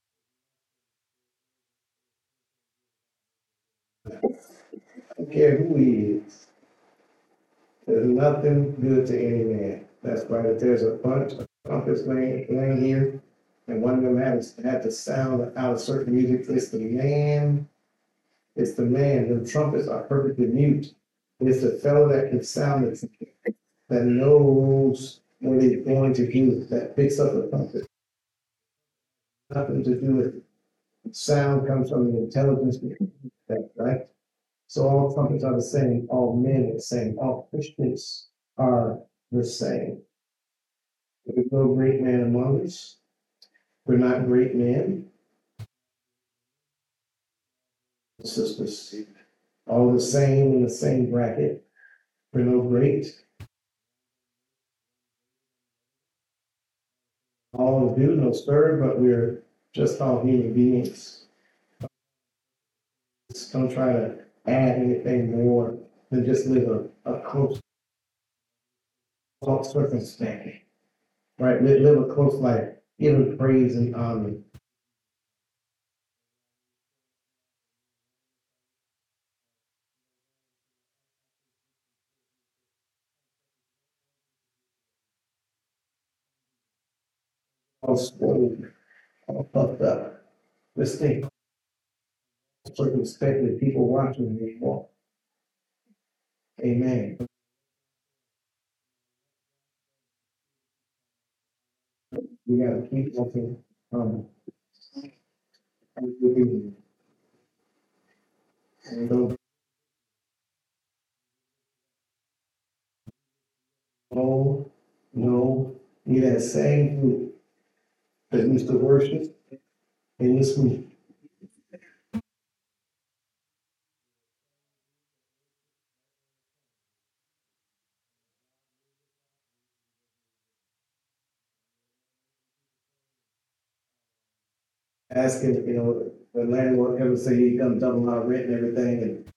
I don't care who he is. There's nothing good to any man. That's why if there's a bunch of trumpets laying, laying here, and one of them had, had to sound out of certain music, it's the man. It's the man. The trumpets are perfectly mute. It's the fellow that can sound it, that knows what he's going to do, that picks up the trumpet. Nothing to do with it. Sound comes from the intelligence, that, right? So all trumpets are the same, all men are the same, all Christians are the same. There's no great man among us. We're not great men. Sisters, all the same in the same bracket. We're no great. All do, no stir, but we're just all human beings. Just don't try to add anything more than just live a, a close, circumspect. right? Live, live a close life, give him praise and honor. All spoiled, all puffed up. Let's think circumspectly, people watching me walk. Amen. We gotta keep walking, um, and don't no, no, be that same group that used to worship in this week. Asking, you know, the landlord ever say he come double our rent and everything, and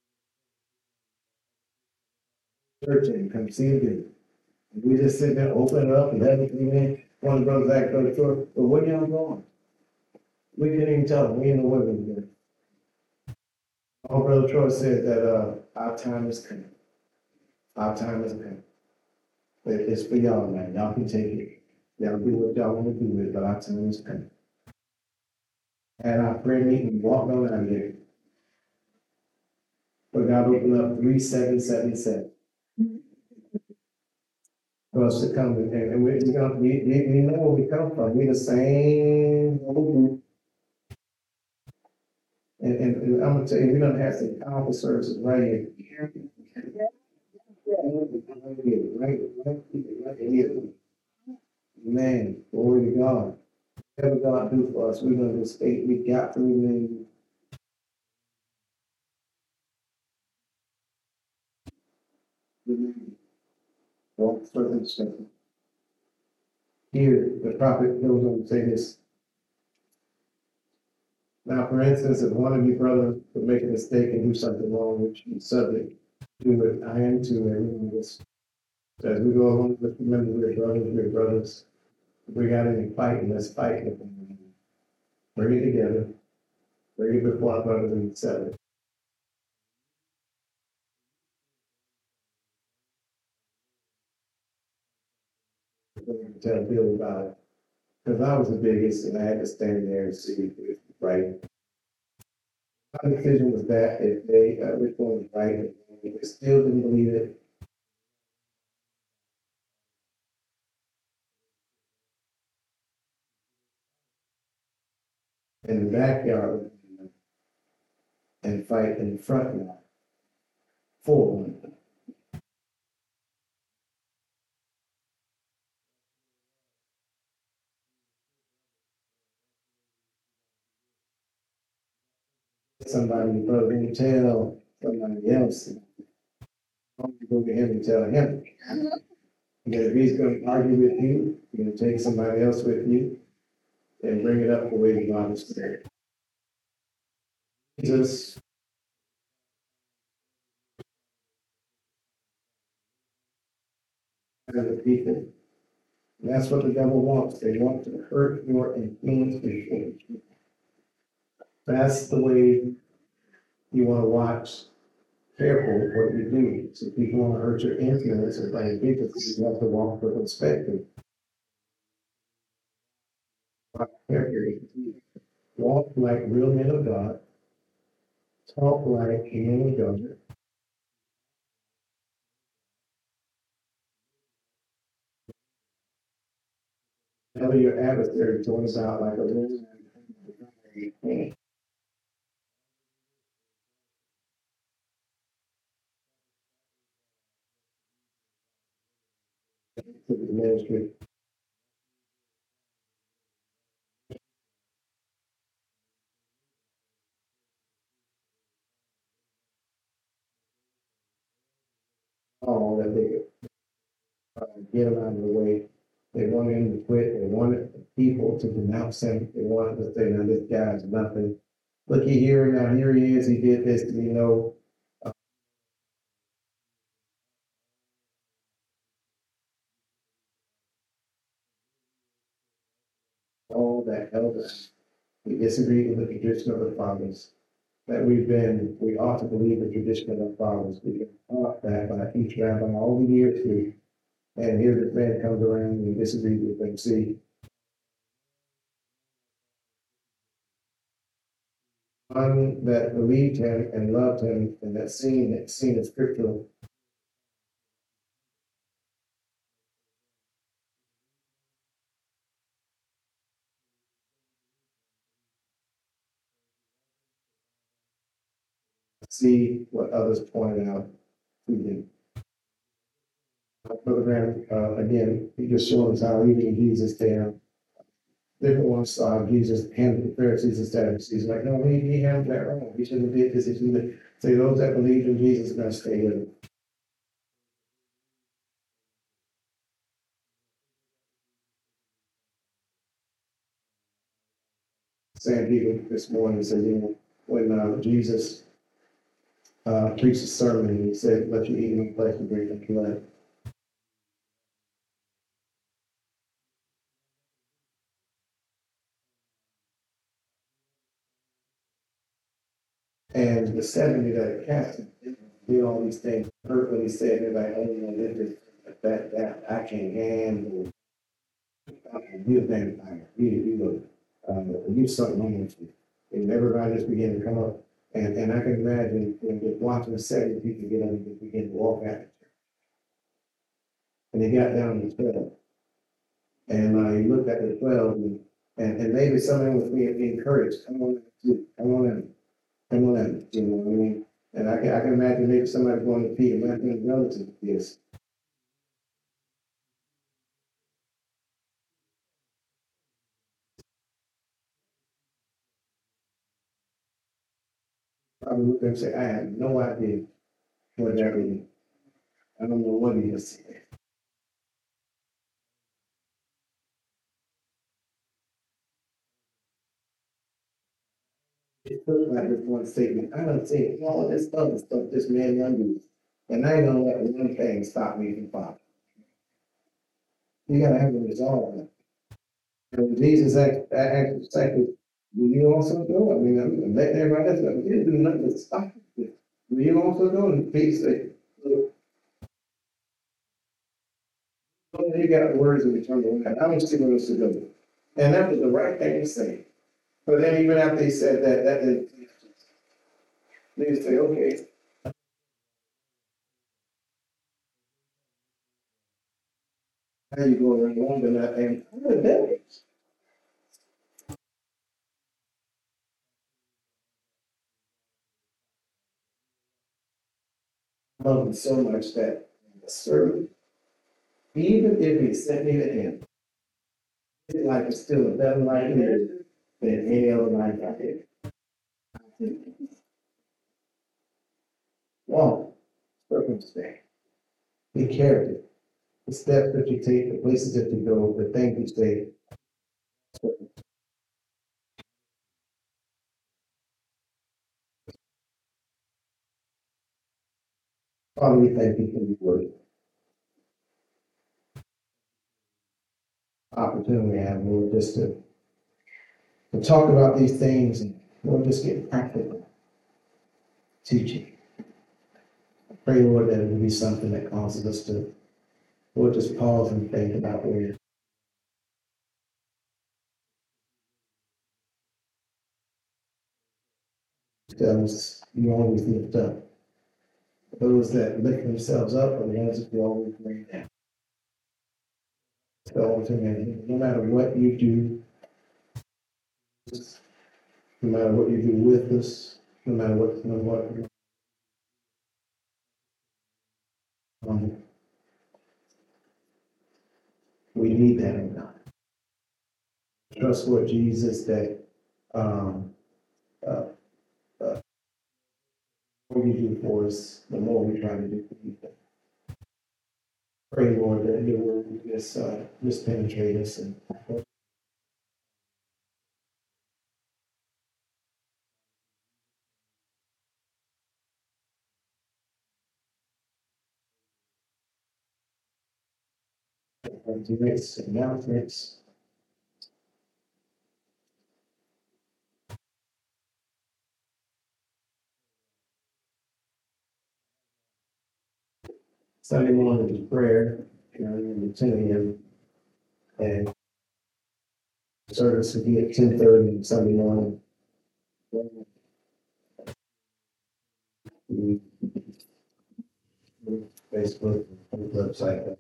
church and come see it. We just sit there, open it up and let it come in. One of the brothers asked Brother Troy, but where y'all going? We couldn't even tell them, we in the weather. Our Brother Troy said that, uh, our time is coming. Our time is coming. It- It's for y'all, man. Y'all can take it. Y'all do what y'all wanna do with it, but our time is coming. And our prayer meeting, walked around there. But God opened up three seven seven seven. For us to come and, and we, we, gonna- we, we we know where we come from. We the same old group. And, and, and I'm gonna tell you, we done had some powerful services right here. Right, right, right here. Man, glory to God. Whatever God do for us, we're gonna just stay, we got to remain. remain. Don't circumspect. Here, the prophet goes on to say this. Now, for instance, if one of you brothers would make a mistake and do something wrong, which is subject to it, I am to everyone of us. As we go along, let's remember we're brothers, we're brothers. If we got any fighting, let's fight. Bring it together, bring it before our brothers and settle it. Tell Bill about it. Because I was the biggest and I had to stand there and see if it was right. My decision was that if they, uh, which one was right, if they still didn't believe it, in the backyard and fight in the front yard for one. Somebody, brother, and tell somebody else, don't go to him and tell him. Because if he's gonna argue with you, you're gonna take somebody else with you and bring it up the way the God is there. Jesus, and the people. And that's what the devil wants. They want to hurt your influence before. That's the way you want to watch careful what you do. So people want to hurt your influence and playing people, you have to walk with perspective. Walk carefully. Walk like real men of God. Talk like men of God. Tell your adversary to us out like a real man. To the ministry. All that they uh, get them out of the way. They wanted him to quit. They wanted people to denounce him. They wanted to say, now this guy's nothing. Looky here, now here he is. He did this, you know. that elder. We disagree with the tradition of the fathers. That we've been, we ought to believe the tradition of the fathers. We've been taught that by each rabbi all the years through. And here the friend comes around and we disagree with them. See, one that believed him and loved him and that seen that seen in scripture. See what others pointed out to them. Brother Graham, uh, again, he just showed us how even Jesus there, different ones saw Jesus handled the Pharisees and Sadducees. Like, no, he, he handled that wrong. He shouldn't have did this. He shouldn't have. Say those that believe in Jesus are going to stay with him. Saying people this morning said, you know, when uh, Jesus uh, preached a sermon, he said, "Let you eat my flesh and drink my blood." And the seventy that are cast did all these things. Heard what he said, and like, oh, no, this is that that I can't handle. You a vampire. You you uh, you something wrong with you. And everybody just began to come up. And and I can imagine when you're watching the seventy people get up and begin to walk out. And they got down to twelve. And uh, he looked at the twelve and, and, and maybe someone was being encouraged. Come on, come on in. Come on in. You know what I mean? And I can, I can imagine maybe somebody going to Peter, my relative, yes. I would look and say, I have no idea what that means. I don't know what he is. It feels like this one statement. I don't see all this other stuff this man done do. And I ain't gonna let one thing stop me from following. You gotta have a resolve. And when Jesus act, act, exactly, will you also go? I mean, I'm letting everybody else know. You didn't do nothing to stop it. Will you also go? And Peter said, look, you got the words of eternal life. I don't see what else to do. And that was the right thing to say. But then even after he said that, that didn't, they say, okay, how you go around London and what are devils? I love him so much that the servant, even if he sent me to him, his life is still a better life here than any other life I had. Walk, circumstance, be careful. The steps that you take, the places that you go, the things you say. Father, we thank you for your word. Opportunity we have, Lord, just to, to talk about these things and Lord, just get practical teaching. I pray, Lord, that it will be something that causes us to, Lord, just pause and think about where tells you always lift up. Those that lift themselves up are the ones that you always bring down. So ultimately, no matter what you do, no matter what you do with us, no matter what, no matter what, um, we need that in God. Trust what Jesus that um, uh, uh, the more you do for us, the more we try to do for you. Pray, Lord, that your word will just, uh, just penetrate us and tonight's announcements. Sunday morning is prayer, you know, in the ten A M. And service will be at ten thirty Sunday morning. We- Facebook, and website.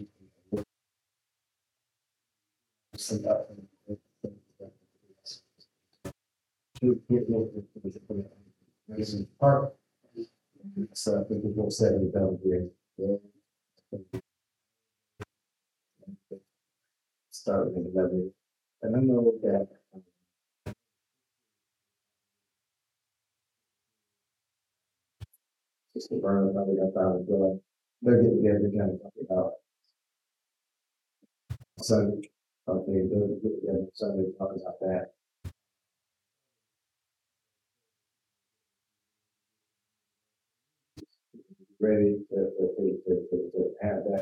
Send out. To get local. Madison Park. So I think we will set it down here. Start with eleven. And I know that. um, Sister Vernon, probably got that as well. They're getting together, kind of talking about Sunday. Okay, they'll get together Sunday, talk about that. Ready to, to, to, to, to, to have that.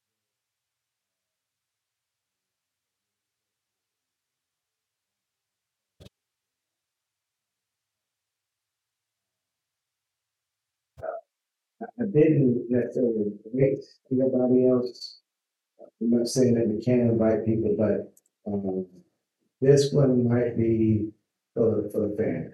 I didn't necessarily wait anybody else. I'm not saying that we can't invite people, but, um, this one might be for the, for the family.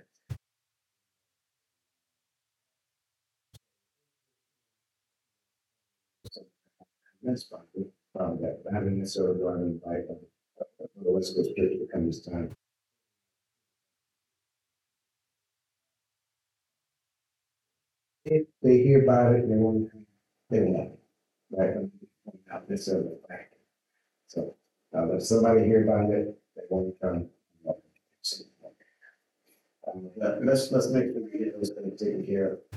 That's fine. Um, that, I haven't necessarily want to invite them. The West Coast Church will come this time. If they hear about it, they won't, they won't, right? Not necessarily, right? So, uh, if somebody hear about it, they won't come. Um, let- let's, let's make sure we get those things taken care of.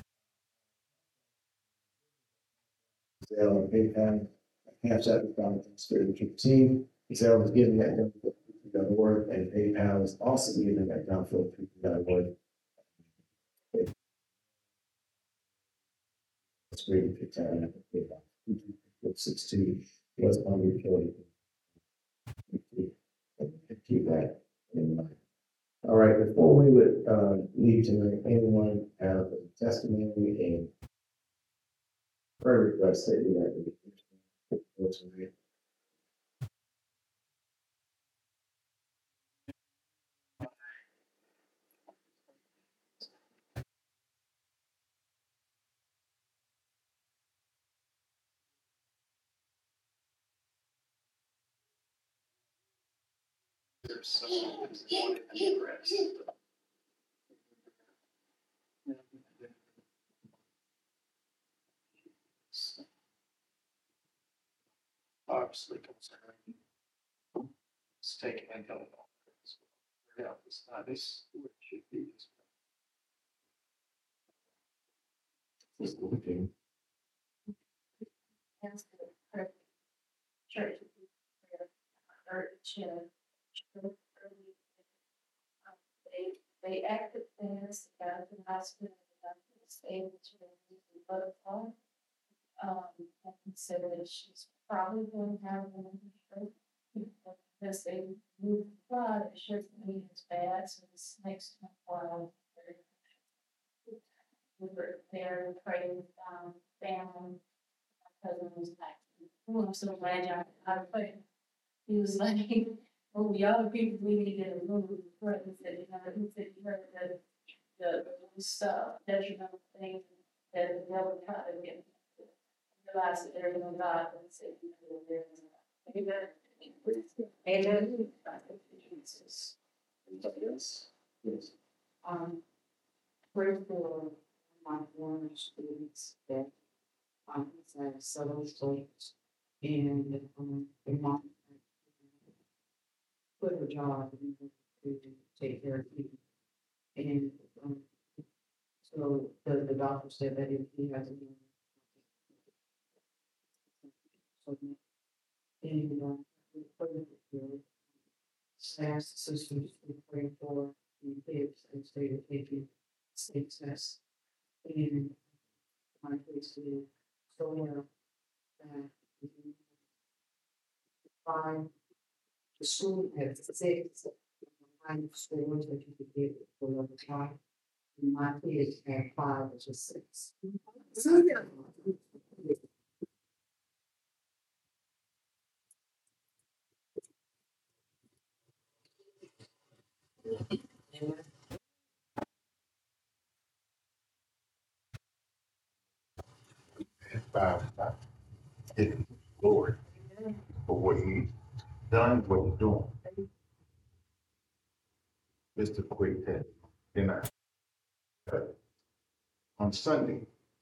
Zell and PayPal, cash out the found spiritual team. Zell is giving that down for the word, and PayPal is also giving that down for the word. It's great if you turn it. PayPal. Sixteen was unreported. Keep that in mind. All right, before we would, uh, leave tonight, anyone have a testimony and prayer request that you like to go tonight? Obviously concerned. It's taking and going on. Yeah, it's not, this, it should be. Just looking. Ask the perfect church. Or chair. They, they acted fast, got to the hospital, got to the state, to the butterfly. Um, and said that she's probably going to have one stroke. Because they moved the blood, it should be as bad, so this next while. We were there praying with, um, family. My cousin was like, oh, I'm so glad y'all, I put, he was like, oh, y'all are people we need to remove. He said, you know, he said, you heard the, the, the stuff, detrimental things that the devil tried to get. Realize that there is no God, and say, there is no God. Amen. Amen. Jesus. Yes. Yes. Um, pray for my former students that, um, have settled states and, um, they want to quit her job and to take care of me. And, um, so the, the doctor said that if he has a. So, and, uh, we put it through. Staff sisters, we pray for the kids and state of taking state tests. And my case is so well that five, the school has six kind of schools that you could get for level five. And my kids have five, which is six. By, by His glory for what He's done, what He's doing. Just a quick test. Then I, uh, on Sunday,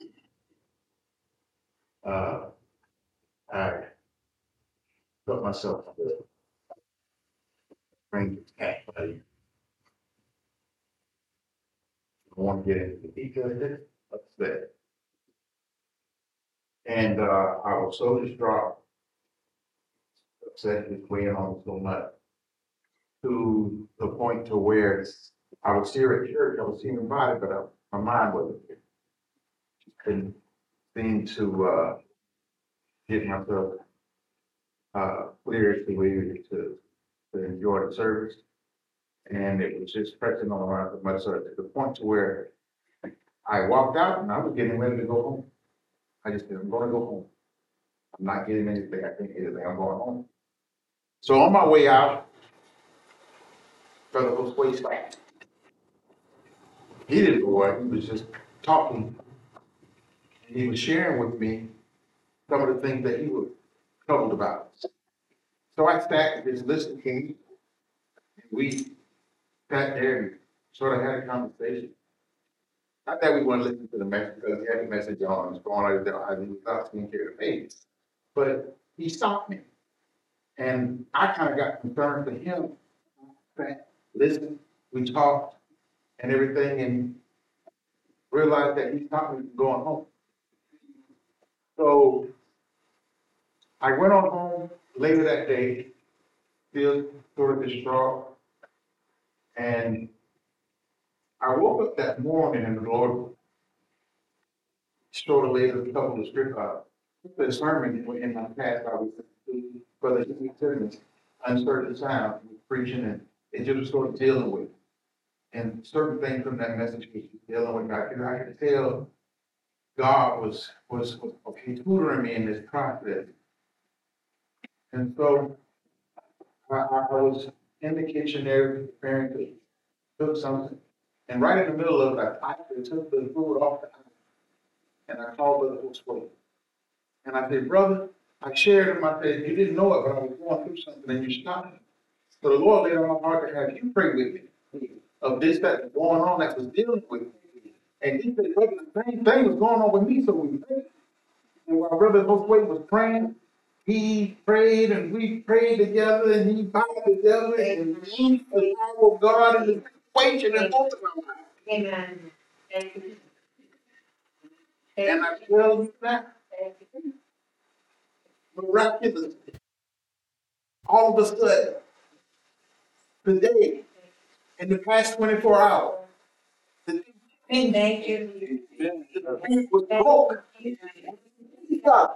uh, I put myself to bring the cat buddy. I want to get into the details of it, upset. And, uh, I was so distraught, upset, just weighing on so much, to the point to where I was here at church, I was seeing body, but I, my mind wasn't here. Couldn't seem to, uh, get myself, uh, clear to way to, to enjoy the service. And it was just pressing on around my side to the point to where I walked out and I was getting ready to go home. I just said, I'm gonna go home. I'm not getting anything, I can't get anything, I'm going home. So on my way out, Brother Josue stopped. He didn't go away, he was just talking. And he was sharing with me some of the things that he was troubled about. So I sat and just listened to him. And we sat there and sort of had a conversation. Not that we want to listen to the message, because he had the message on, it's going on, I was not taking care of me. But he stopped me. And I kind of got concerned for him. That, listen, we talked and everything, and realized that he stopped me from going home. So I went on home later that day, still sort of distraught. And I woke up that morning and the Lord showed later a couple of script, uh, the sermon in my past, I was Brother Jimmy Uncertain Sound, preaching, and it just sort of dealing with. And certain things from that message was dealing with. I could, I could tell God was, was, was okay, tutoring me in this process. And so I, I I was in the kitchen there preparing to cook something. And right in the middle of it, I actually took the food off the house. And I called Brother Josue. And I said, brother, I shared him, I said, you didn't know it, but I was going through something and you stopped me. So the Lord laid on my heart to have you pray with me of this that was going on, that was dealing with me. And he said, brother, the same thing was going on with me, so we prayed. And while Brother Josue was praying, he prayed and we prayed together and he bowed together and he the power of God in the situation in both of our lives. Amen. Thank you. And I tell you that miraculously, all of a sudden, today, in the past twenty-four hours, the Thank you. thing was broke. God.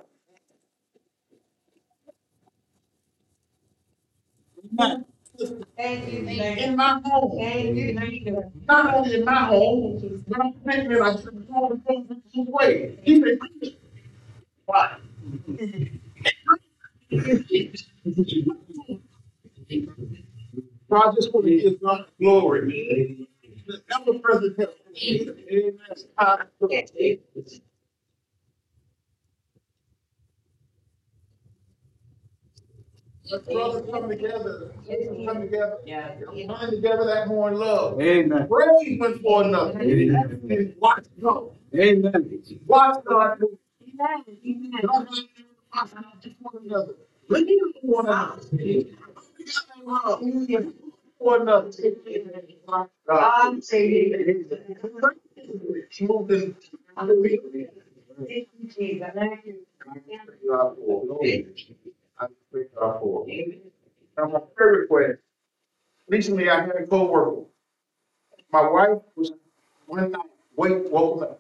Thank you. In my home, Thank you. not only in my home, but I'm thinking like all the things this way. He said, why? So I just want to give God glory. The ever present help. Amen. Let's brothers come together. Let's come together. Yeah. Come together that more in love. Amen. Praise one for another. Amen. Watch God. Amen. Watch God. Amen. Don't just one another. Believe in one another. One another. God. Moving. Thank you, Jesus. Thank you. I thank God for it. Now, my prayer request. Recently, I had a co-worker. My wife was one night, wake, woke up.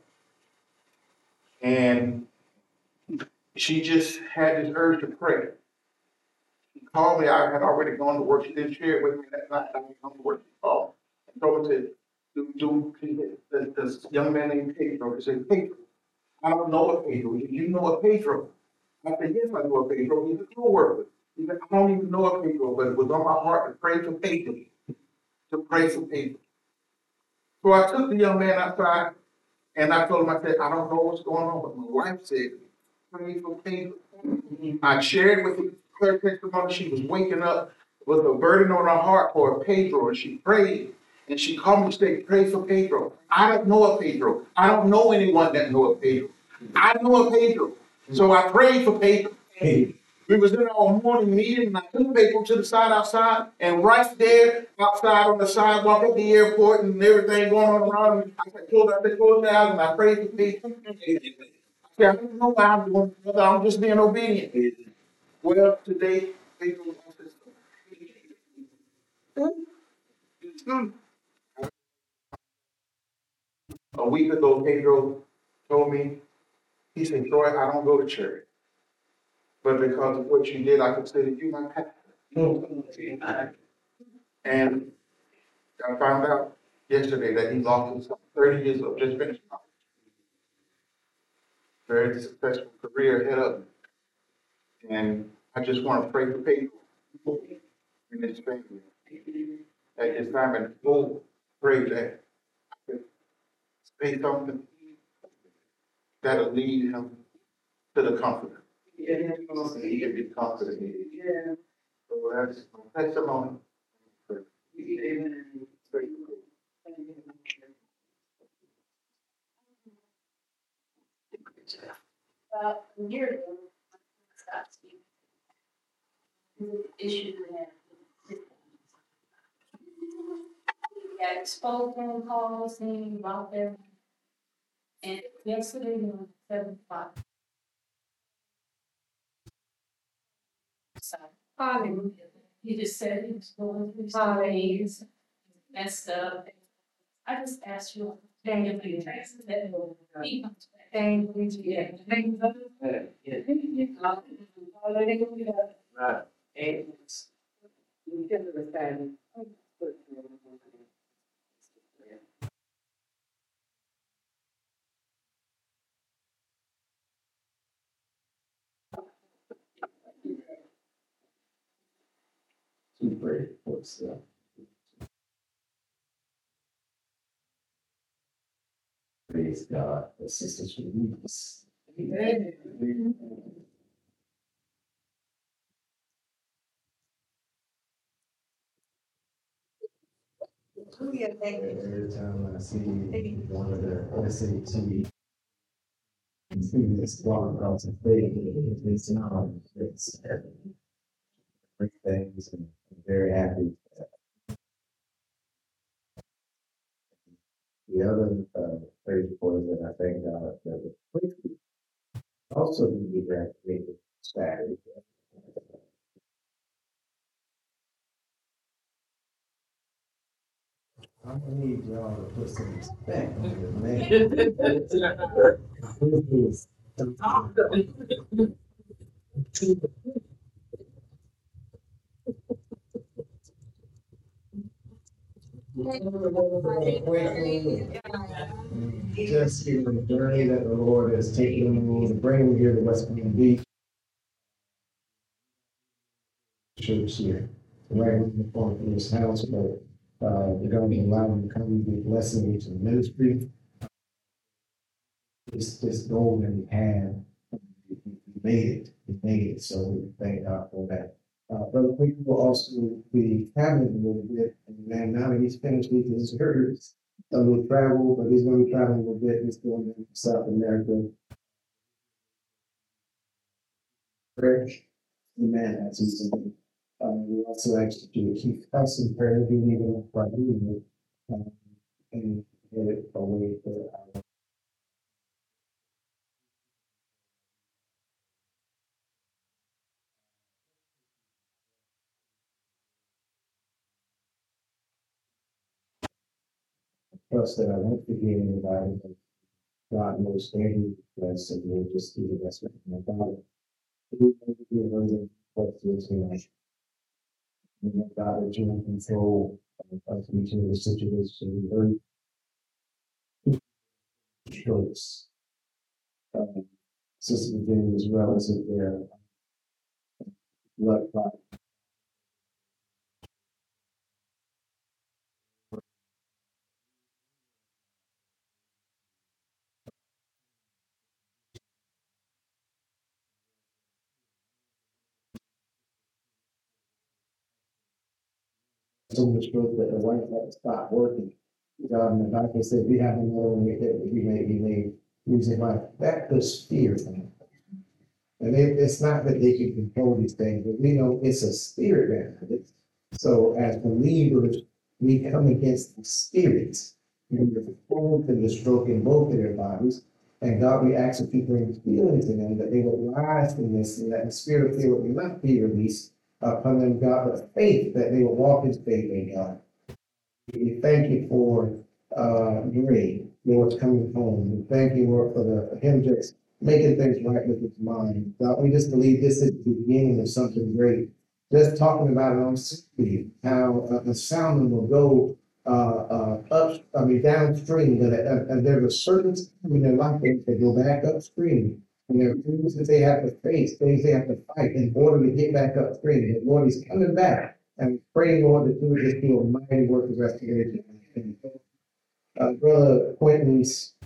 And she just had this urge to pray. She called me. I had already gone to work. She didn't share it with me that night. I didn't come to work. She called and told me to do, do, this, this young man named Pedro. He said, Pedro, I don't know a Pedro. Do you know a Pedro? I said, yes, I know a Pedro. He's a co-worker. He said, I don't even know a Pedro, but it was on my heart to pray for Pedro. To pray for Pedro. So I took the young man outside and I told him, I said, I don't know what's going on, but my wife said, pray for Pedro. I shared with her testimony, she was waking up with a burden on her heart for Pedro, and she prayed. And she called me and said, pray for Pedro. I don't know a Pedro. I don't know anyone that know a Pedro. I know a Pedro. So I prayed for Pedro. We was in our morning meeting, and I took Pedro to the side outside, and right there, outside on the sidewalk at the airport and everything going on around me, I pulled out the clothes out and I prayed for Pedro. I said, I don't know why I'm doing it, I'm just being obedient. Well, today, Pedro lost his son. A week ago, Pedro told me, he said, Troy, I don't go to church. But because of what you did, I consider you my pastor. And I found out yesterday that he lost his son, thirty years old, just finished college. Very successful career ahead of him. And I just want to pray for Pedro and his family at this time, and we'll pray that I can say something that'll lead him to the comforter. Yeah. So he can be comforted. Yeah. So that's my testimony. Amen. About a year ago, I stopped speaking. The issue we had. We got exposed phone calls saying about them. And yesterday, on seven o'clock. So, hallelujah. He just said he was going through some things, messed up. I just asked you, thank you for your trust, that will be comes back. Thank you, yeah, thank you. Right. And you can understand. Two great reports, uh, praise God, the sisters release. Every time I see one of the S A T. This one across the thing, it's not, it's great things, and I'm very happy. The other, uh, praise report that I thank God that was quickly also be reactivated Saturday. I'm gonna need y'all to put some respect on your name. This is- Just here the journey that the Lord has taken me to bring me here to West Palm Beach. Church here, right in the front of this house, but, uh, they're gonna be allowing me to come and be a blessing to the ministry. This, this goal that we had, we we made it, we made it, so we thank God for that. Uh, but we will also be traveling a little bit, and then now that he's finished with his hers, a little travel, but he's gonna be traveling a little bit, he's going to South America. Prayer, amen, that's easy. Um, we also actually do keep us in prayer, being able to pray, um, and get it away for our. Trust that I won't forget anybody, but God knows every bless, and we'll just do the best we can. God, we thank you for the questions tonight. We know God that you're in control of each and every situation. We heard choice. Um, Sister Virginia's relative there, blood clot. so much growth that the wife had to stop working. God, and the doctor said, we have another one that we may, we may lose his life. That puts fear in them. And it, it's not that they can control these things, but we know it's a spirit behind it. So as believers, we come against the spirits, and the fourth and the stroke in both of their bodies. And God, we ask that you bring healing to them, that they will rise from this, and that the spirit of fear will not be released upon them, God, but faith, that they will walk in faith in God. We thank you for uh Gray, Lord, coming home. We thank you, Lord, for the him just making things right with his mind. God, we just believe this is the beginning of something great. Just talking about it on Sunday, how uh, the sound will go uh uh up, I mean downstream, but uh, uh, there's a certain time in their life that they go back upstream. And there are things that they have to face, things they have to fight in order to get back upstream. The Lord is coming back. And pray, Lord, that you would just do a mighty work of restoration. Uh, Brother Quentin's,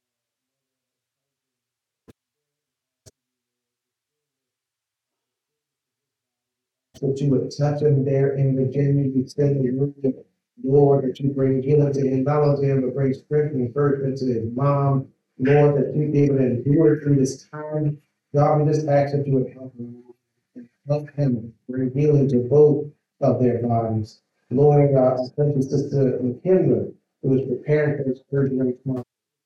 that you would touch him there in Virginia. You said in the room, Lord, that you bring healing to him, not only to him, but bring strength and encouragement to his mom. Lord, that you be able to endure through this time. God, we just ask that you would help him and help him bring healing to both of their bodies. Lord, uh, I thank you, Sister McKinley, who is preparing for his surgery tomorrow.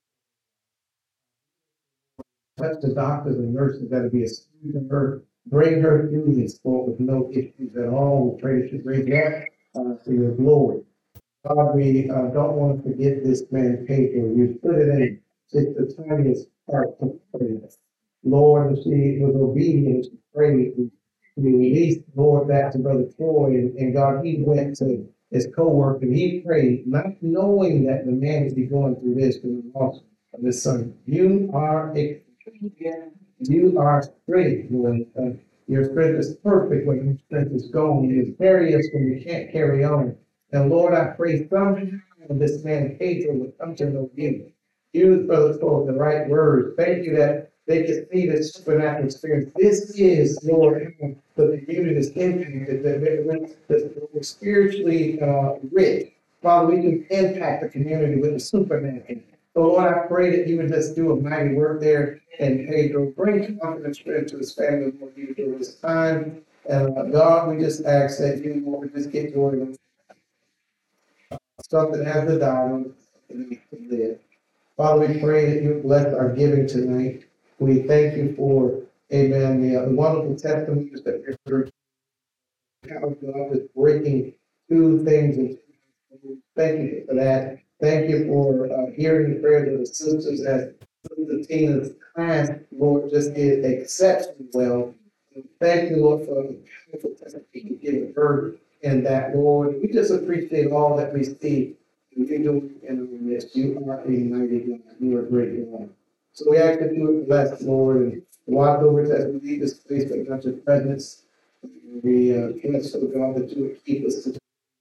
Touch the doctors and nurses that'll be assigned to her, bring her through this, Lord, with no issues at all. We pray that you bring that uh, to your glory. God, we uh, don't want to forget this man, Pedro. You put it in just the tiniest part to pray. Lord, if she was obedient to pray, we released, Lord, that to Brother Troy, and, and God, he went to his co-worker, and he prayed, not knowing that the man would be going through this because the loss of his son. You are a you are strength, Lord. Uh, your strength is perfect when your strength is gone. You carry us when we can't carry on. And Lord, I pray somehow this man Pedro would come to know you. Use Brother Troy the right words. Thank you that they can see this supernatural experience. This is, Lord, the community is impacted, that we're spiritually uh, rich. Father, we can impact the community with the supernatural. So Lord, I pray that you would just do a mighty work there and Pedro, bring confidence strength to his family, Lord, you do this time. And uh, God, we just ask that you, Lord, just get going. Something has to die, something has to live. Father, we pray that you bless our giving tonight. We thank you for, amen, the, uh, the wonderful testimonies that we've heard. How God is breaking two things. And thank you for that. Thank you for uh, hearing the prayers of the sisters as the Tina's class, Lord, just did exceptionally well. Thank you, Lord, for the powerful testimony you given her in that, Lord. We just appreciate all that we see you do in our midst. You are a mighty God. You are a great God. So we ask that you would bless, Lord, and watch over us as we leave this place, but not your presence. We uh, bless, oh God, that you would keep us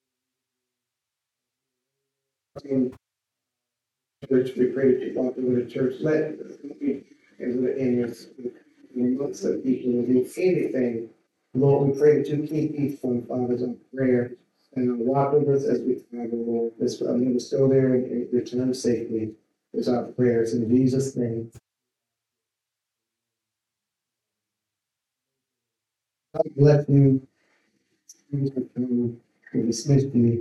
in church. We pray that you walk over the church. Let in the in your amongst the people who do anything. Lord, we pray that you keep each one, fathers, in prayer and walk over us as we travel, Lord. This I'm going to still there and return safely. Is our prayers in Jesus' name. God bless you. We dismiss you.